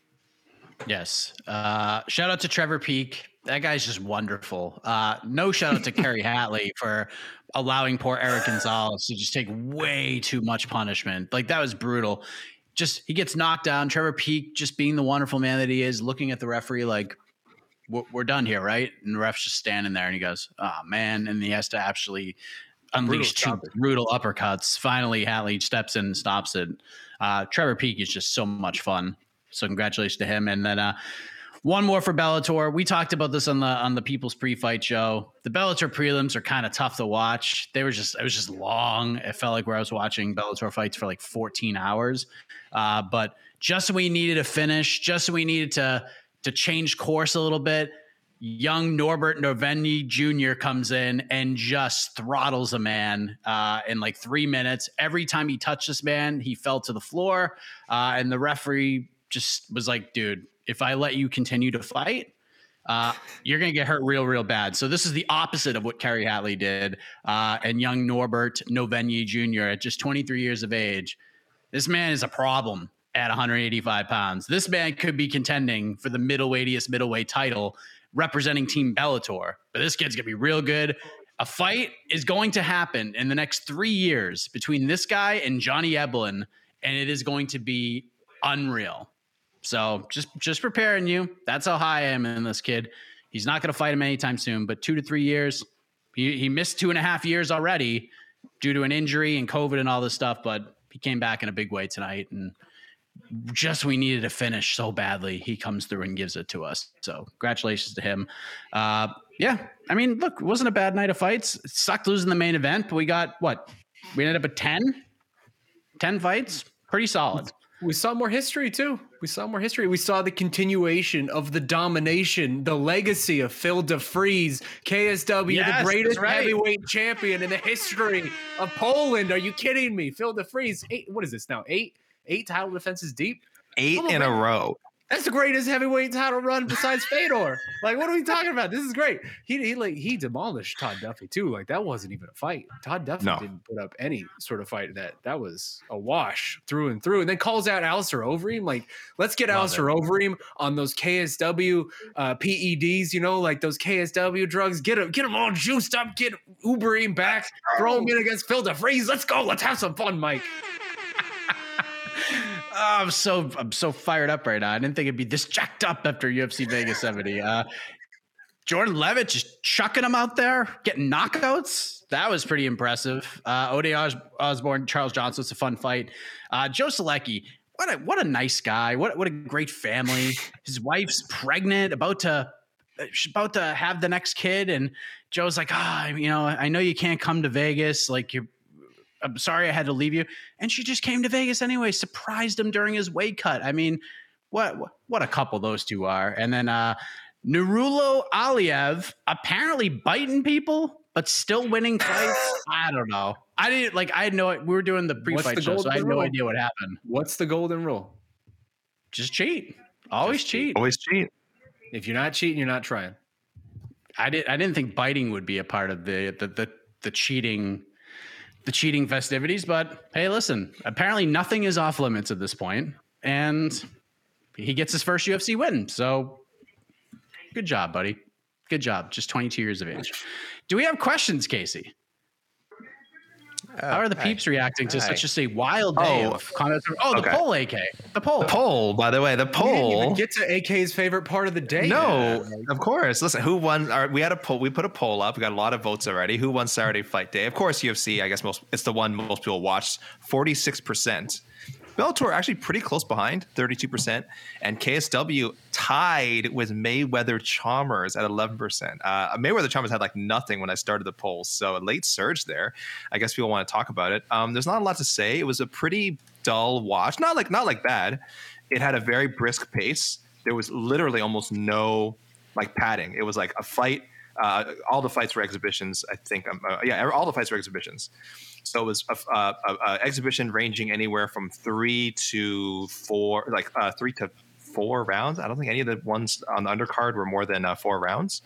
Speaker 5: Yes. Shout out to Trevor Peak. That guy's just wonderful. No shout out to Kerry Hatley for allowing poor Eric Gonzalez to just take way too much punishment. Like, that was brutal. Just, he gets knocked down. Trevor Peak, just being the wonderful man that he is, looking at the referee like, we're done here, right? And the ref's just standing there and he goes, oh man. And he has to actually unleash two brutal uppercuts. Finally, Hatley steps in and stops it. Trevor Peak is just so much fun. So congratulations to him. And then one more for Bellator. We talked about this on the People's Pre-Fight show. The Bellator prelims are kind of tough to watch. It was just long. It felt like where I was watching Bellator fights for like 14 hours. But just when we needed a finish, just when we needed to change course a little bit, young Norbert Novenyi Jr. comes in and just throttles a man in like 3 minutes. Every time he touched this man, he fell to the floor. And the referee just was like, dude, if I let you continue to fight, you're going to get hurt real bad. So this is the opposite of what Kerry Hatley did. And young Norbert Novenyi Jr. at just 23 years of age, this man is a problem at 185 pounds. This man could be contending for the middleweight title representing Team Bellator. But this kid's going to be real good. A fight is going to happen in the next 3 years between this guy and Johnny Eblen, and it is going to be unreal. So just preparing you. That's how high I am in this kid. He's not going to fight him anytime soon, but 2 to 3 years. He missed 2.5 years already due to an injury and COVID and all this stuff, but he came back in a big way tonight. And just we needed a finish so badly, he comes through and gives it to us. So congratulations to him. Yeah, I mean, look, it wasn't a bad night of fights. It sucked losing the main event, but we got what? We ended up at 10 fights. Pretty solid.
Speaker 7: We saw more history too. We saw more history. We saw the continuation of the domination, the legacy of Phil DeFries, KSW,
Speaker 5: Yes,
Speaker 7: the greatest
Speaker 5: that's right.
Speaker 7: heavyweight champion in the history of Poland. Are you kidding me? Phil DeFries, what is this now? Eight title defenses deep?
Speaker 6: 8 in a row.
Speaker 7: That's the greatest heavyweight title run besides Fedor. Like, what are we talking about? This is great. He demolished Todd Duffy too. Like, that wasn't even a fight. Todd Duffy didn't put up any sort of fight. That was a wash through and through. And then calls out Alistair Overeem. Like, let's get Alistair Overeem on those KSW PEDs. You know, like those KSW drugs. Get him all juiced up. Get Overeem back. Throw him in against Phil DeFries. Let's go. Let's have some fun, Mike.
Speaker 5: Oh, I'm so fired up right now. I didn't think it'd be this jacked up after UFC Vegas 70. Jordan Levitt just chucking him out there, getting knockouts. That was pretty impressive. Ode Osborne, Charles Johnson, it's a fun fight. Joe Selecki, what a nice guy. What a great family. His wife's pregnant, about to have the next kid, and Joe's like, I know you can't come to Vegas. Like, I'm sorry I had to leave you. And she just came to Vegas anyway, surprised him during his weight cut. I mean, what a couple those two are. And then Nurulo Aliev apparently biting people, but still winning fights. I don't know. We were doing the pre-fight show, so I had no idea what happened.
Speaker 7: What's the golden rule?
Speaker 5: Just cheat. Always cheat.
Speaker 6: Always cheat.
Speaker 7: If you're not cheating, you're not trying.
Speaker 5: I didn't think biting would be a part of the cheating. The cheating festivities, but hey, listen, apparently nothing is off limits at this point, and he gets his first UFC win. So good job, buddy. Good job. Just 22 years of age. Do we have questions, Casey? How are the peeps reacting to such just a wild day of comments? The poll, AK. The poll.
Speaker 6: By the way, the poll.
Speaker 7: We didn't even get to AK's favorite part of the day.
Speaker 6: No, of course. Listen, who won? We had a poll. We put a poll up. We got a lot of votes already. Who won Saturday Fight Day? Of course, UFC. I guess it's the one most people watched. 46%. Bellator actually pretty close behind, 32%, and KSW tied with Mayweather Chalmers at 11%. Mayweather Chalmers had like nothing when I started the poll, so a late surge there. I guess people want to talk about it. There's not a lot to say. It was a pretty dull watch, not like bad. It had a very brisk pace. There was literally almost no like padding. It was like a fight. All the fights were exhibitions. I think. All the fights were exhibitions. So it was a exhibition ranging anywhere from 3 to 4, like 3 to 4 rounds. I don't think any of the ones on the undercard were more than 4 rounds.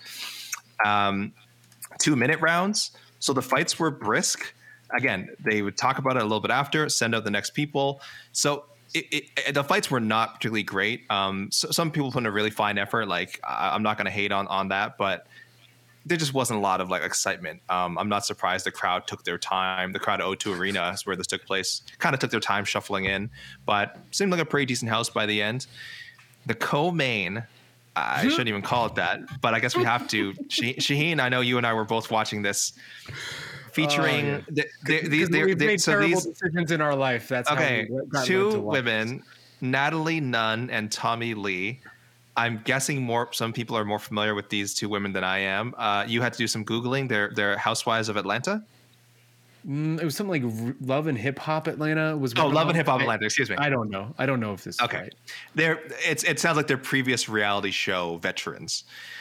Speaker 6: 2-minute rounds. So the fights were brisk. Again, they would talk about it a little bit after, send out the next people. So the fights were not particularly great. So some people put in a really fine effort. Like I'm not going to hate on that, but there just wasn't a lot of like excitement. I'm not surprised the crowd took their time. The crowd at O2 Arena, where this took place, kind of took their time shuffling in, but seemed like a pretty decent house by the end. The co-main, I shouldn't even call it that, but I guess we have to. Shaheen, I know you and I were both watching this, featuring
Speaker 7: we've made terrible decisions in our life. That's
Speaker 6: okay.
Speaker 7: How we got
Speaker 6: Two women, Natalie Nunn and Tommy Lee. I'm guessing some people are more familiar with these two women than I am. You had to do some Googling. They're housewives of Atlanta.
Speaker 7: It was something like Love and Hip Hop Atlanta.
Speaker 6: Love and Hip Hop Atlanta. Excuse me.
Speaker 7: I don't know if this is
Speaker 6: okay.
Speaker 7: Right.
Speaker 6: It sounds like they're previous reality show veterans.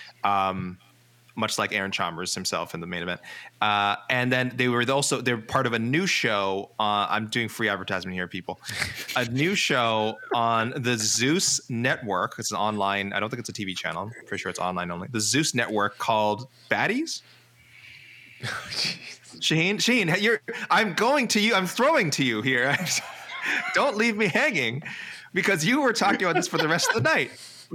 Speaker 6: Much like Aaron Chalmers himself in the main event. And then they're part of a new show. I'm doing free advertisement here, people. A new show on the Zeus Network. It's an online, I don't think it's a TV channel. I'm pretty sure it's online only. The Zeus Network called Baddies. Shaheen, I'm going to you. I'm throwing to you here. Don't leave me hanging because you were talking about this for the rest of the night.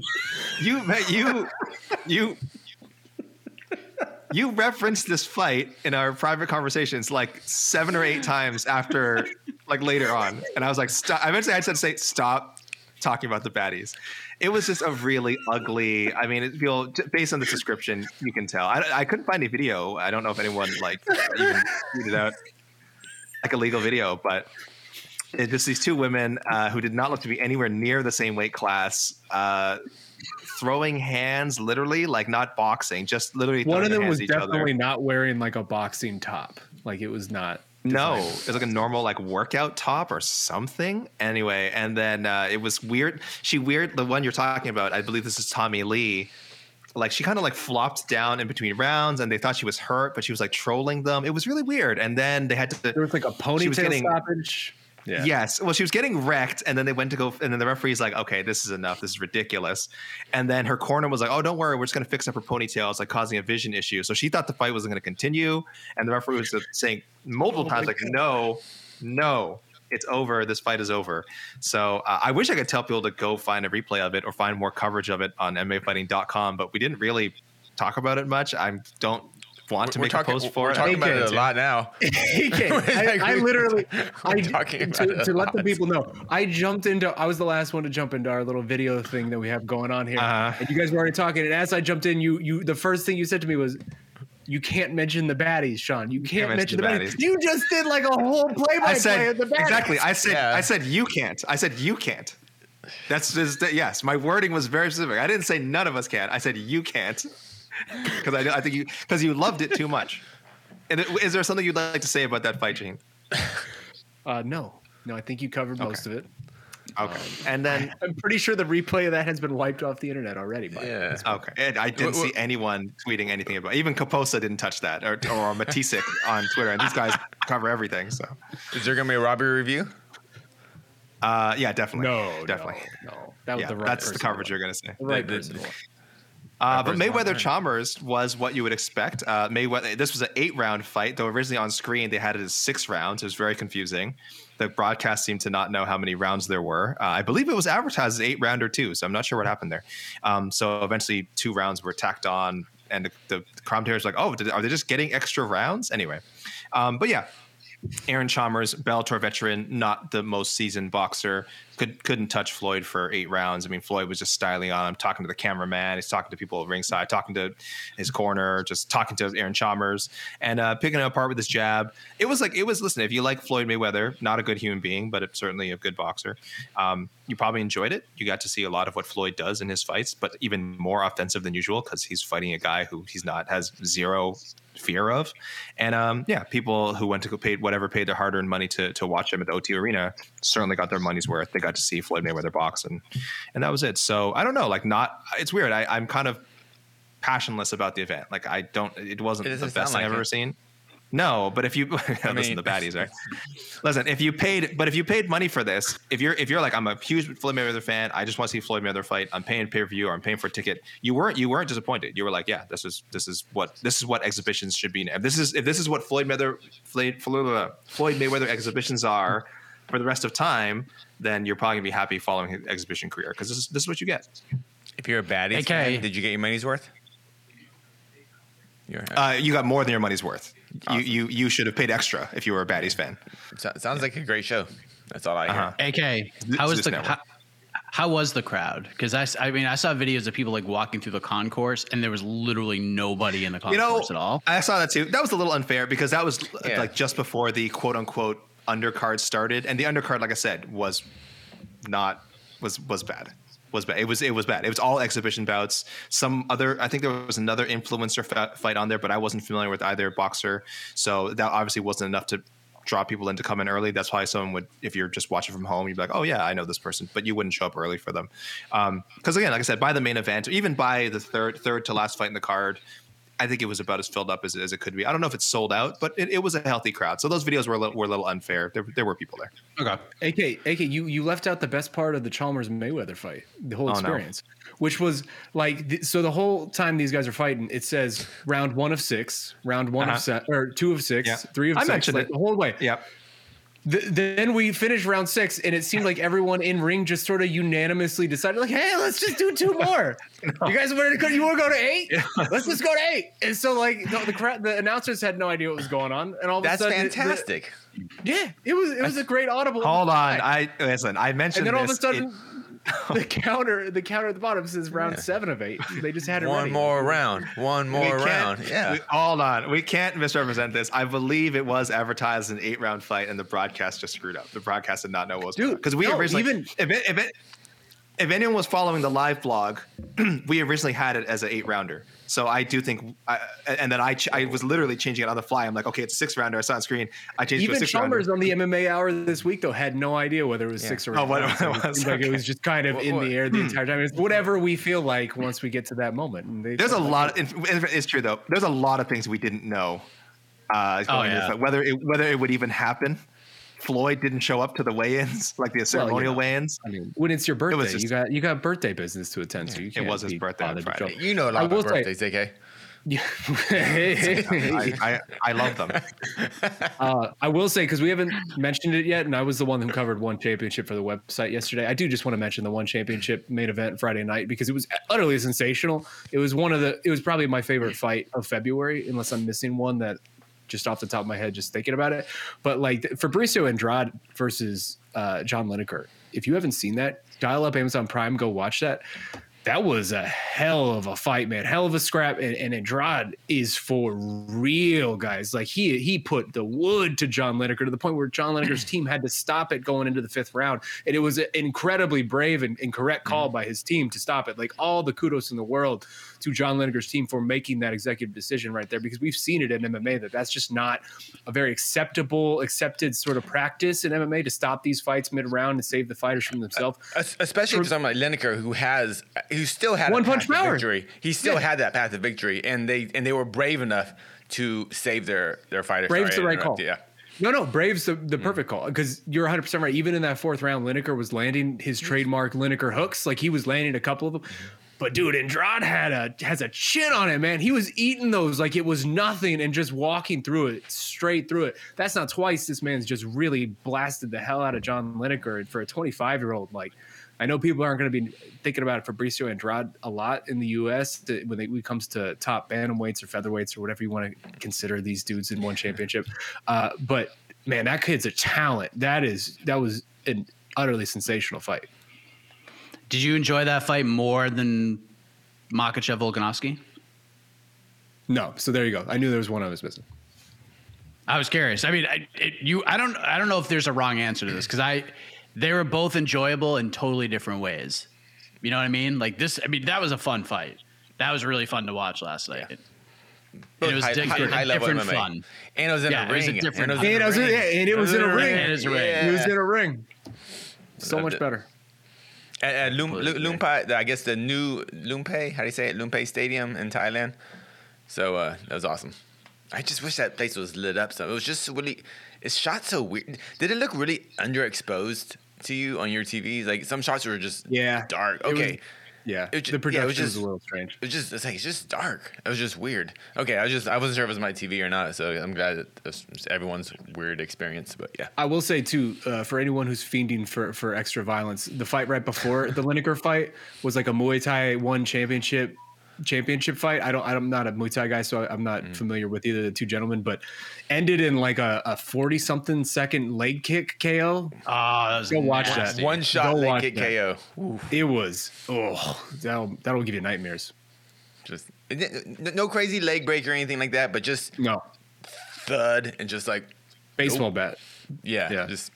Speaker 6: You referenced this fight in our private conversations like 7 or 8 times after, like later on. And I was like, stop. Eventually I had to say, stop talking about the baddies. It was just a really ugly, I mean, based on the description, you can tell. I couldn't find a video. I don't know if anyone like even tweeted out like a legal video, but it's just these two women who did not look to be anywhere near the same weight class, throwing hands, literally, like not boxing, just literally.
Speaker 7: One of them was definitely not wearing like a boxing top. Like it was not.
Speaker 6: No, it was like a normal like workout top or something. Anyway, and then it was weird. The one you're talking about, I believe this is Tommy Lee. Like she kind of like flopped down in between rounds, and they thought she was hurt, but she was like trolling them. It was really weird. And then they had to.
Speaker 7: There was like a ponytail stoppage.
Speaker 6: Yeah. Yes. Well, she was getting wrecked, and then they went to go, and then the referee's like, "Okay, this is enough. This is ridiculous." And then her corner was like, "Oh, don't worry, we're just going to fix up her ponytail. It's like causing a vision issue." So she thought the fight wasn't going to continue, and the referee was saying multiple times, like, "No, it's over. This fight is over." So I wish I could tell people to go find a replay of it or find more coverage of it on MMAfighting.com, but we didn't really talk about it much. I don't want to make a post for it.
Speaker 8: We're talking about it a lot now.
Speaker 7: I literally, to let the people know, I was the last one to jump into our little video thing that we have going on here. And you guys were already talking. And as I jumped in, the first thing you said to me was, "You can't mention the baddies, Sean. You can't mention the baddies." You just did like a whole play-by-play of the baddies.
Speaker 6: Exactly. I said you can't. I said you can't. That's just, yes. My wording was very specific. I didn't say none of us can. I said you can't. Because I think you loved it too much. And is there something you'd like to say about that fight, Gene?
Speaker 7: No. I think you covered most of it.
Speaker 6: Okay, and then
Speaker 7: I'm pretty sure the replay of that has been wiped off the internet already.
Speaker 6: Okay, and I didn't see anyone tweeting anything about. Even Kaposa didn't touch that, or Matisik on Twitter, and these guys cover everything. So,
Speaker 8: is there gonna be a robbery review?
Speaker 6: Yeah, definitely.
Speaker 7: Definitely. No.
Speaker 6: That's the coverage you're gonna say.
Speaker 7: The right person.
Speaker 6: But Mayweather Chalmers was what you would expect. Mayweather. This was an 8-round fight, though originally on screen they had it as 6 rounds. It was very confusing. The broadcast seemed to not know how many rounds there were. I believe it was advertised as 8-rounder too, so I'm not sure what happened there. So eventually 2 rounds were tacked on, and the commentators were like, "Oh, are they just getting extra rounds?" Anyway, but yeah. Aaron Chalmers, Bellator veteran, not the most seasoned boxer, couldn't touch Floyd for 8 rounds. I mean, Floyd was just styling on him, talking to the cameraman, he's talking to people at ringside, talking to his corner, just talking to Aaron Chalmers, and picking him apart with his jab. It was listen, if you like Floyd Mayweather, not a good human being, but certainly a good boxer, you probably enjoyed it. You got to see a lot of what Floyd does in his fights, but even more offensive than usual because he's fighting a guy who has zero fear of. And people who went to paid their hard-earned money to watch him at the O2 Arena certainly got their money's worth. They got to see Floyd Mayweather box, and that was it. So I don't know, it's weird. I'm kind of passionless about the event. It wasn't the best thing I've ever seen. No, but if you listen to the baddies, right? Listen, if you paid money for this, if you're like, I'm a huge Floyd Mayweather fan, I just want to see Floyd Mayweather fight, I'm paying pay-per-view or I'm paying for a ticket, you weren't disappointed. You were like, yeah, this is what exhibitions should be. If this is what Floyd Mayweather exhibitions are for the rest of time, then you're probably gonna be happy following his exhibition career, because this is what you get.
Speaker 8: If you're a baddies fan, did you get your money's worth?
Speaker 6: You got more than your money's worth. Awesome. You should have paid extra if you were a baddies fan.
Speaker 8: Sounds like a great show. That's all I hear.
Speaker 5: AK, how was the crowd? Because I saw videos of people like walking through the concourse, and there was literally nobody in the concourse at all.
Speaker 6: I saw that too. That was a little unfair because that was like just before the quote unquote undercard started, and the undercard, like I said, was bad. Was bad. It was bad. It was all exhibition bouts. I think there was another influencer fight on there, but I wasn't familiar with either boxer, so that obviously wasn't enough to draw people in to come in early. That's why someone would, if you're just watching from home, you'd be like, "Oh yeah, I know this person," but you wouldn't show up early for them. Because again, like I said, by the main event, or even by the third to last fight in the card, I think it was about as filled up as it could be. I don't know if it's sold out, but it was a healthy crowd. So those videos were a little unfair. There were people there.
Speaker 7: Okay. AK, you left out the best part of the Chalmers Mayweather fight, the whole experience, which was like, so the whole time these guys are fighting, it says round 1 of 6, round 1 of 7, or 2 of 6, 3 of 6,
Speaker 6: mentioned
Speaker 7: like
Speaker 6: it
Speaker 7: the whole way.
Speaker 6: Yep.
Speaker 7: Then we finished round 6, and it seemed like everyone in ring just sort of unanimously decided, like, "Hey, let's just do 2 more." You guys want to go to 8? Let's just go to 8. And so, like, the announcers had no idea what was going on, and all of a sudden,
Speaker 8: fantastic.
Speaker 7: It was a great audible.
Speaker 6: Hold on, I mentioned,
Speaker 7: and then all of a sudden, the counter at the bottom says round 7 of 8. They just had it
Speaker 8: one
Speaker 7: ready.
Speaker 8: more round. Yeah.
Speaker 6: Hold on. We can't misrepresent this. I believe it was advertised an 8-round fight, and the broadcast just screwed up. The broadcast did not know what was going on. Because we originally, if anyone was following the live vlog, we originally had it as an 8-rounder. So I do think, and then I was literally changing it on the fly. I'm like, okay, it's a 6-rounder. I saw on screen. I changed
Speaker 7: even
Speaker 6: it to a 6-rounder.
Speaker 7: Chalmers on the MMA Hour this week though had no idea whether it was 6 or 8.
Speaker 6: What it was.
Speaker 7: Like it was just kind of in the air the entire time. It's whatever we feel like once we get to that moment. And
Speaker 6: there's a lot. It's true though. There's a lot of things we didn't know. Whether it would even happen. Floyd didn't show up to the weigh-ins, like the ceremonial weigh-ins.
Speaker 7: I mean, when it's your birthday, you got birthday business to attend to.
Speaker 6: It was his birthday on Friday.
Speaker 8: You know a lot about birthdays, AK.
Speaker 7: Yeah.
Speaker 6: I love them.
Speaker 7: I will say, because we haven't mentioned it yet, and I was the one who covered one championship for the website yesterday. I do just want to mention the one championship main event Friday night because it was utterly sensational. It was probably my favorite fight of February, unless I'm missing one that just off the top of my head, just thinking about it. But like Fabricio Andrade versus John Lineker. If you haven't seen that, dial up Amazon Prime, go watch that. That was a hell of a fight, man. Hell of a scrap. And Andrade is for real, guys. Like he put the wood to John Lineker to the point where John Lineker's team had to stop it going into the 5th round. And it was an incredibly brave and correct call by his team to stop it. Like all the kudos in the world to John Lineker's team for making that executive decision right there, because we've seen it in MMA that's just not a very accepted sort of practice in MMA to stop these fights mid-round and save the fighters from themselves.
Speaker 8: Especially for someone like Lineker who still had
Speaker 7: one punch power
Speaker 8: victory. He still had that path to victory, and they were brave enough to save their fighters.
Speaker 7: Brave's the right call. Yeah. No, Brave's the perfect call, because you're 100% right. Even in that 4th round, Lineker was landing his trademark Lineker hooks. Like he was landing a couple of them. But dude, Andrade has a chin on it, man. He was eating those like it was nothing and just walking through it, straight through it. That's not twice this man's just really blasted the hell out of John Lineker. For a 25-year-old, like, I know people aren't going to be thinking about Fabricio Andrade a lot in the U.S. when it comes to top bantamweights or featherweights or whatever you want to consider these dudes in one championship. But man, that kid's a talent. That was an utterly sensational fight.
Speaker 5: Did you enjoy that fight more than Makhachev Volkanovski?
Speaker 7: No. So there you go. I knew there was one I was missing.
Speaker 5: I was curious. I mean, I don't know if there's a wrong answer to this, because they were both enjoyable in totally different ways. You know what I mean? Like this. I mean, that was a fun fight. That was really fun to watch last night.
Speaker 8: Yeah.
Speaker 5: It was
Speaker 8: high level
Speaker 5: different
Speaker 8: MMA.
Speaker 5: fun.
Speaker 8: And it was in a ring.
Speaker 5: It was a different.
Speaker 7: And it was in a ring.
Speaker 5: It is a ring.
Speaker 7: It was in a ring. So much better.
Speaker 8: At Lumpia, I guess the new Lumpia, how do you say it? Lumpia Stadium in Thailand. So that was awesome. I just wish that place was lit up. So it was just really, it's shot so weird. Did it look really underexposed to you on your TVs? Like some shots were just dark. Okay.
Speaker 7: The production was a little strange.
Speaker 8: It's just dark. It was just weird. Okay, I wasn't sure if it was my TV or not, so I'm glad that it's everyone's weird experience. But yeah, I
Speaker 7: will say too, for anyone who's fiending for extra violence, the fight right before the Lineker fight was like a Muay Thai one championship fight. I'm not a Muay Thai guy, so I'm not familiar with either of the two gentlemen, but ended in like a 40-something second leg kick KO.
Speaker 5: That was
Speaker 7: go watch that.
Speaker 8: One shot leg kick KO.
Speaker 7: Oof. It was that'll give you nightmares.
Speaker 8: Just no crazy leg break or anything like that, but just thud and just like
Speaker 7: baseball bat.
Speaker 8: Yeah, just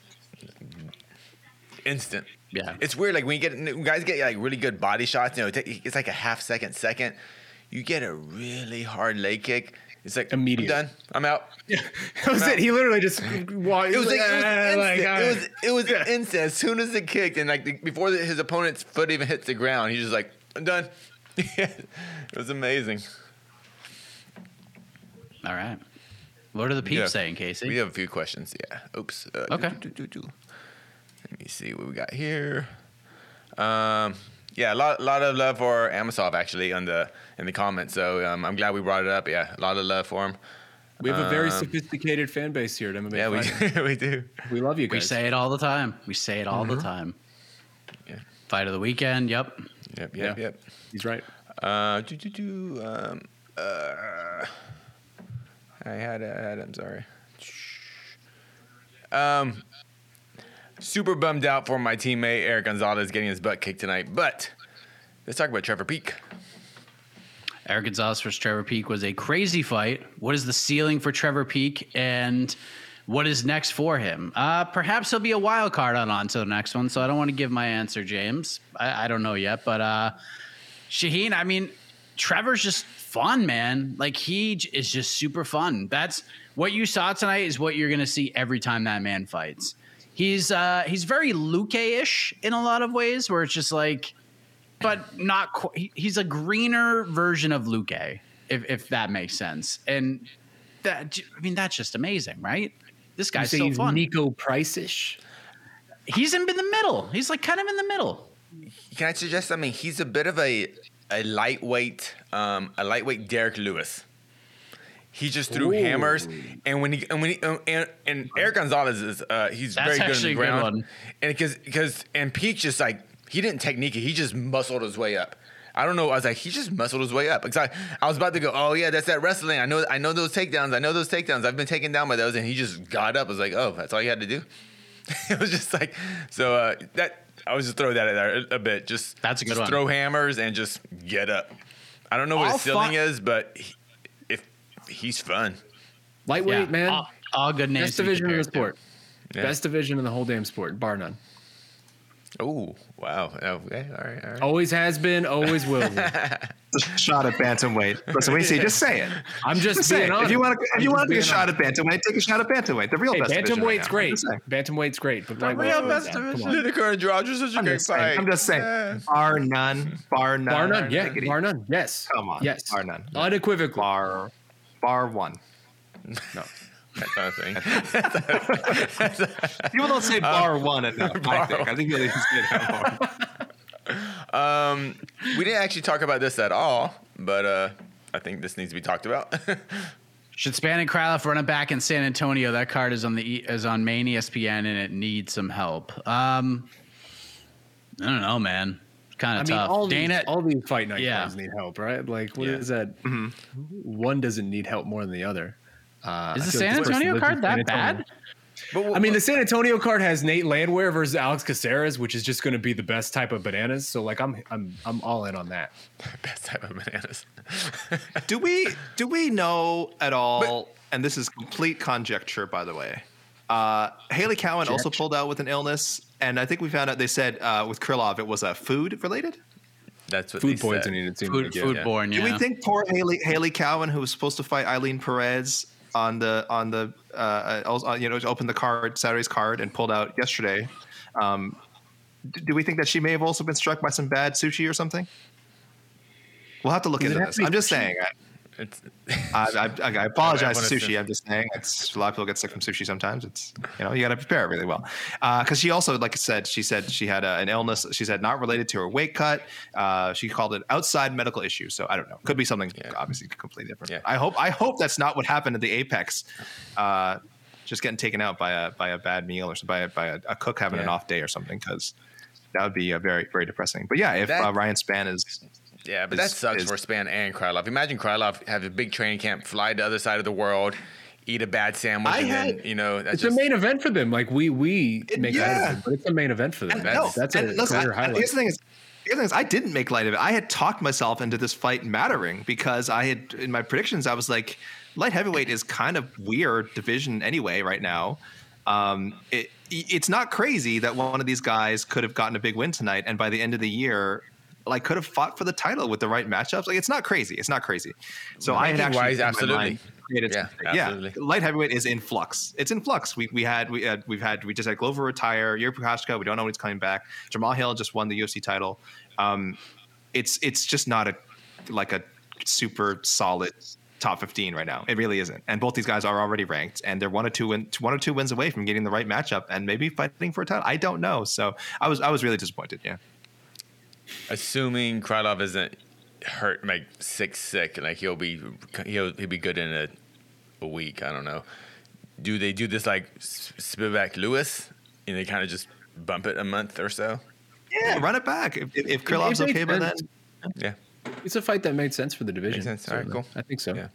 Speaker 8: instant.
Speaker 5: Yeah,
Speaker 8: it's weird. Like when guys get like really good body shots, it's like a half second. You get a really hard leg kick. It's like
Speaker 7: immediate.
Speaker 8: I'm done. I'm out.
Speaker 7: Yeah, that was it. He literally just walked.
Speaker 8: It was instant. As soon as it kicked, and like before his opponent's foot even hits the ground, he's just like, I'm done. It was amazing.
Speaker 5: All right. What are the peeps saying, Casey?
Speaker 8: We have a few questions. Yeah. Oops.
Speaker 5: Okay.
Speaker 8: Let me see what we got here. A lot of love for Amosov actually in the comments. So I'm glad we brought it up. Yeah, a lot of love for him.
Speaker 7: We have a very sophisticated fan base here at MMA.
Speaker 8: Yeah, we do.
Speaker 7: We love you guys.
Speaker 5: We say it all the time. The
Speaker 8: Yeah.
Speaker 5: Fight of the weekend. Yep.
Speaker 8: Yep.
Speaker 7: He's right.
Speaker 8: I had I'm sorry. Super bummed out for my teammate Eric Gonzalez getting his butt kicked tonight. But let's talk about Trevor Peek.
Speaker 5: Eric Gonzalez versus Trevor Peek was a crazy fight. What is the ceiling for Trevor Peek? And what is next for him. Perhaps he'll be a wild card on to the next one. So I don't want to give my answer, James. I don't know yet, but Shaheen, I mean, Trevor's just fun, man. Like, he is just super fun. That's what you saw tonight is what you're going to see every time that man fights. He's very Luque-ish in a lot of ways, where it's just like, but not he's a greener version of Luque, if that makes sense. And that, I mean, that's just amazing, right? This guy's so fun.
Speaker 7: Nico Price-ish.
Speaker 5: He's in the middle. He's like kind of in the middle.
Speaker 8: Can I suggest something? He's a bit of a lightweight Derek Lewis. He just threw hammers, and when Eric Gonzalez is he's very good on the ground, and because Peach just like he didn't technique it, he just muscled his way up. I don't know. I was like, he just muscled his way up. Because I was about to go, oh yeah, that's that wrestling. I know those takedowns. I've been taken down by those, and he just got up. I was like, oh, that's all you had to do. It was just like so that. I was just throw that in there a bit.
Speaker 5: That's a good one.
Speaker 8: Throw hammers and just get up. I don't know what his ceiling is, but if he's fun.
Speaker 7: Lightweight, man.
Speaker 5: All good names.
Speaker 7: Best division in the sport. Yeah. Best division in the whole damn sport, bar none.
Speaker 8: Oh, wow. Okay, all right.
Speaker 7: Always has been, always will be.
Speaker 6: Shot at bantamweight. Listen, when you say, just say it.
Speaker 7: I'm just being honest.
Speaker 6: If you want to take a shot at bantamweight, take a shot at bantamweight. The real best division.
Speaker 7: Bantamweight's great. Bantamweight's great. But
Speaker 8: the real best division. Lineker and Rogers is a great fight.
Speaker 6: I'm just saying. Bar none.
Speaker 7: Bar none. Yeah. Bar none. Yes.
Speaker 6: Come on.
Speaker 7: Yes.
Speaker 6: Bar none.
Speaker 7: Unequivocally.
Speaker 6: Bar one.
Speaker 8: No. That kind of thing.
Speaker 6: People don't say bar one enough. I think they just say that more.
Speaker 8: We didn't actually talk about this at all, but I think this needs to be talked about.
Speaker 5: Should Spann and Krylov run it back in San Antonio? That card is on main ESPN, and it needs some help. I don't know, man. Kind of tough.
Speaker 7: All these fight night cards need help, right? Like, what is that?
Speaker 6: Mm-hmm.
Speaker 7: One doesn't need help more than the other.
Speaker 5: Is the San Antonio card that bad?
Speaker 7: I mean, the San Antonio card has Nate Landwehr versus Alex Caceres, which is just going to be the best type of bananas. So, like, I'm all in on that.
Speaker 8: Best type of bananas.
Speaker 6: Do we know at all? And this is complete conjecture, by the way. Haley Cowan also pulled out with an illness, and I think we found out. They said with Krylov it was food related.
Speaker 8: That's what
Speaker 7: food poisoning. It seemed
Speaker 5: foodborne. Yeah.
Speaker 6: Do we think poor Haley Cowan, who was supposed to fight Eileen Perez on the to open the card, Saturday's card, and pulled out yesterday? Do we think that she may have also been struck by some bad sushi or something? We'll have to look into this. I'm just saying. I apologize to sushi. I'm just saying, a lot of people get sick from sushi sometimes. It's you got to prepare really well. Because she also, like I said, she had an illness. She said not related to her weight cut. She called it outside medical issue. So I don't know. Could be something obviously completely different. Yeah. I hope that's not what happened at the Apex. Just getting taken out by a bad meal or by a cook having an off day or something. Because that would be very, very depressing. But yeah, if Ryan Spann is.
Speaker 8: Yeah, but that sucks for Spann and Krylov. Imagine Krylov have a big training camp, fly to the other side of the world, eat a bad sandwich,
Speaker 7: it's a main event for them. Like we make light of it, but it's a main event for them. That's a career highlight.
Speaker 6: Here's the thing is, I didn't make light of it. I had talked myself into this fight mattering because I had in my predictions I was like, light heavyweight is kind of weird division anyway right now. It's not crazy that one of these guys could have gotten a big win tonight, and by the end of the year. Like could have fought for the title with the right matchups. Like it's not crazy. So I had actually
Speaker 8: absolutely.
Speaker 6: Light heavyweight is in flux. It's in flux. We just had Glover retire. Yuri Prochazka, we don't know when he's coming back. Jamal Hill just won the UFC title. It's just not a super solid top 15 right now. It really isn't. And both these guys are already ranked, and they're one or two wins away from getting the right matchup and maybe fighting for a title. I don't know. So I was really disappointed. Yeah.
Speaker 8: Assuming Krylov isn't hurt, like sick, like he'll be good in a week. I don't know. Do they do this like Spivak Lewis, and they kind of just bump it a month or so?
Speaker 6: Yeah, run it back if Krylov's okay by then.
Speaker 8: Yeah,
Speaker 7: it's a fight that made sense for the division.
Speaker 8: Makes sense. All right, cool.
Speaker 7: I think so.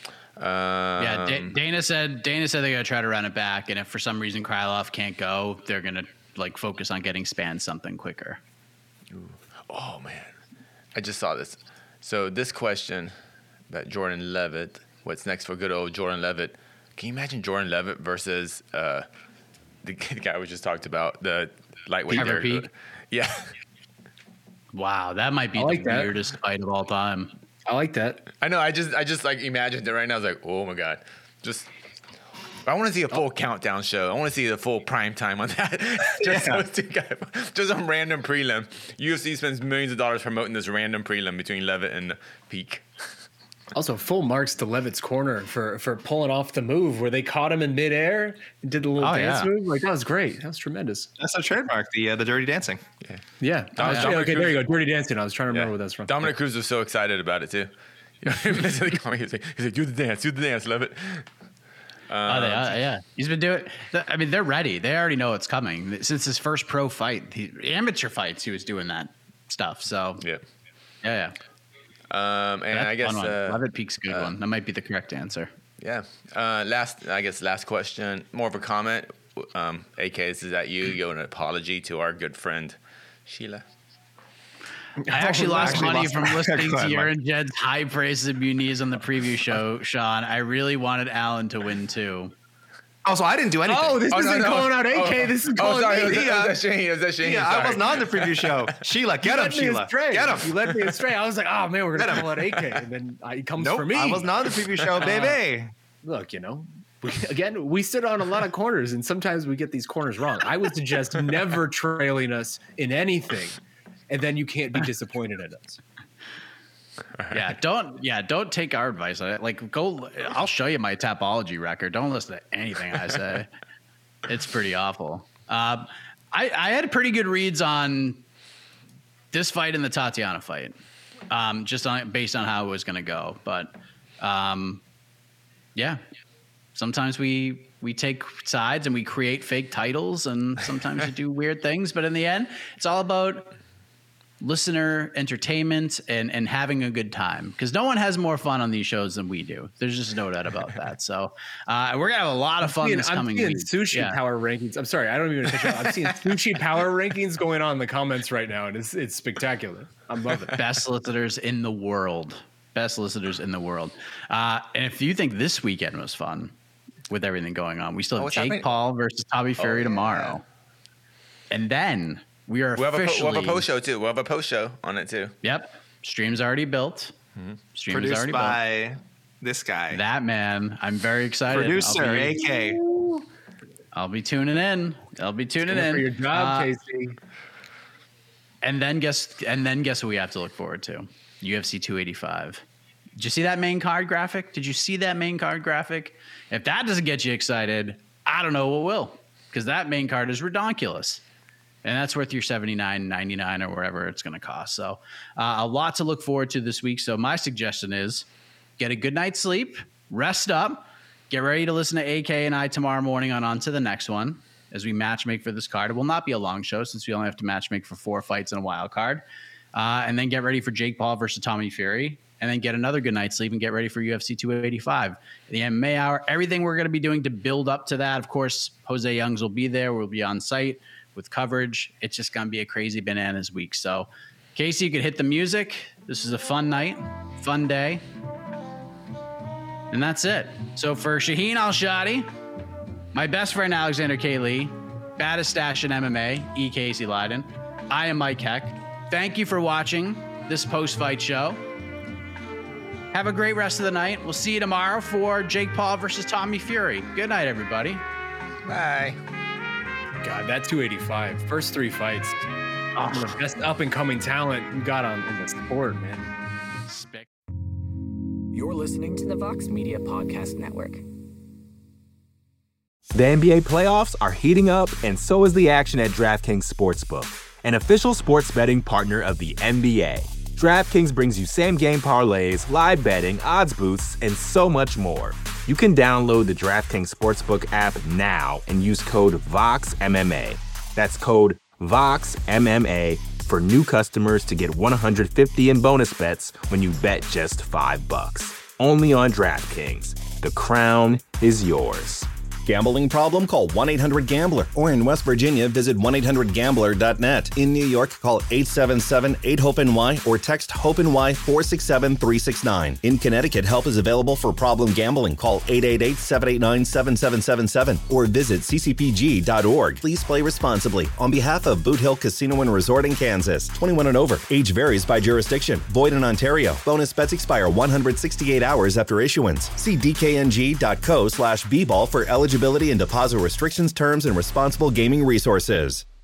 Speaker 8: Yeah.
Speaker 5: Dana said they're gonna try to run it back, and if for some reason Krylov can't go, they're gonna focus on getting Spann something quicker.
Speaker 8: Ooh. Oh, man. I just saw this. So this question about Jordan Levitt, what's next for good old Jordan Levitt? Can you imagine Jordan Levitt versus the guy we just talked about, the lightweight?
Speaker 5: Trevor Peak?
Speaker 8: Yeah.
Speaker 5: Wow, that might be the weirdest fight of all time.
Speaker 7: I like that.
Speaker 8: I know. I just like imagined it right now. I was like, oh my God. I want to see a full countdown show. I want to see the full prime time on that. Just some random prelim. UFC spends millions of dollars promoting this random prelim between Levitt and Peak.
Speaker 7: Also, full marks to Levitt's corner for pulling off the move where they caught him in midair and did the little dance move. Like, that was great. That was tremendous.
Speaker 6: That's a trademark, the dirty dancing.
Speaker 7: Yeah. Okay, there you go. Dirty dancing. I was trying to remember where that's from.
Speaker 8: Dominic Cruz was so excited about it, too. He's like, do the dance, Levitt.
Speaker 5: He's been doing. I mean, they're ready. They already know it's coming since his first pro fight. Amateur fights, he was doing that stuff. So
Speaker 8: yeah. And
Speaker 5: that's
Speaker 8: I guess
Speaker 5: Levitt Peak's a good one. That might be the correct answer.
Speaker 8: Yeah. Last question. More of a comment. AK, this is at you. You owe an apology to our good friend Sheila.
Speaker 5: I actually lost money from listening to your and Jed's high praises of Muniz on the preview show, Sean. I really wanted Alan to win too.
Speaker 6: Oh, so I didn't do anything.
Speaker 7: Oh, this isn't calling out AK. This is calling me.
Speaker 8: Is that Shane?
Speaker 6: Yeah, I wasn't on the preview show. Sheila, get him, Sheila. Get him.
Speaker 7: You led me astray. I was like, oh, man, we're going to call out AK. And then he comes for me.
Speaker 6: I wasn't on the preview show, baby.
Speaker 7: Look, we sit on a lot of corners, and sometimes we get these corners wrong. I would suggest never trailing us in anything. And then you can't be disappointed in us.
Speaker 5: Don't take our advice. I'll show you my Tapology record. Don't listen to anything I say. It's pretty awful. I had pretty good reads on this fight and the Tatiana fight, based on how it was going to go. But sometimes we take sides and we create fake titles, and sometimes we do weird things. But in the end, it's all about listener entertainment and having a good time, because no one has more fun on these shows than we do. There's just no doubt about that. So we're gonna have a lot of fun this coming week.
Speaker 7: Sushi power rankings. I'm sorry, I don't even catch up. I'm seeing sushi power rankings going on in the comments right now, and it's spectacular. I'm loving it.
Speaker 5: Best listeners in the world. And if you think this weekend was fun with everything going on, we still have Jake Paul versus Tommy Fury tomorrow, and then we'll have
Speaker 8: a post show too. We'll have a post show on it too.
Speaker 5: Yep. Stream's already built.
Speaker 6: Produced by this guy.
Speaker 5: That man. I'm very excited.
Speaker 6: Producer, AK.
Speaker 5: I'll be tuning in.
Speaker 7: For your job, Casey.
Speaker 5: And then guess what we have to look forward to? UFC 285. Did you see that main card graphic? If that doesn't get you excited, I don't know what will, because that main card is redonkulous. And that's worth your $79.99 or wherever it's going to cost. So a lot to look forward to this week. So my suggestion is get a good night's sleep, rest up, get ready to listen to AK and I tomorrow morning on to the next one as we matchmake for this card. It will not be a long show since we only have to matchmake for 4 fights in a wild card. And then get ready for Jake Paul versus Tommy Fury. And then get another good night's sleep and get ready for UFC 285. The MMA Hour, everything we're going to be doing to build up to that. Of course, Jose Youngs will be there. We'll be on site with coverage. It's just going to be a crazy bananas week. So, Casey, you could hit the music. This is a fun night, fun day. And that's it. So for Shaheen Al-Shadi, my best friend Alexander K. Lee, baddest stash in MMA, E. Casey Leiden, I am Mike Heck. Thank you for watching this post-fight show. Have a great rest of the night. We'll see you tomorrow for Jake Paul versus Tommy Fury. Good night, everybody.
Speaker 8: Bye.
Speaker 7: God, that 285, first 3 fights. One of the best up-and-coming talent we got in the sport, man.
Speaker 4: You're listening to the Vox Media Podcast Network.
Speaker 1: The NBA playoffs are heating up, and so is the action at DraftKings Sportsbook, an official sports betting partner of the NBA. DraftKings brings you same-game parlays, live betting, odds boosts, and so much more. You can download the DraftKings Sportsbook app now and use code VOXMMA. That's code VOXMMA for new customers to get $150 in bonus bets when you bet just $5. Only on DraftKings. The crown is yours.
Speaker 2: Gambling problem? Call 1-800-GAMBLER. Or in West Virginia, visit 1-800-GAMBLER.net. In New York, call 877-8-HOPE-NY or text HOPE-NY 467-369. In Connecticut, help is available for problem gambling. Call 888-789-7777 or visit ccpg.org. Please play responsibly. On behalf of Boot Hill Casino and Resort in Kansas, 21 and over. Age varies by jurisdiction. Void in Ontario. Bonus bets expire 168 hours after issuance. See dkng.co/bball for eligibility and deposit restrictions, terms, and responsible gaming resources.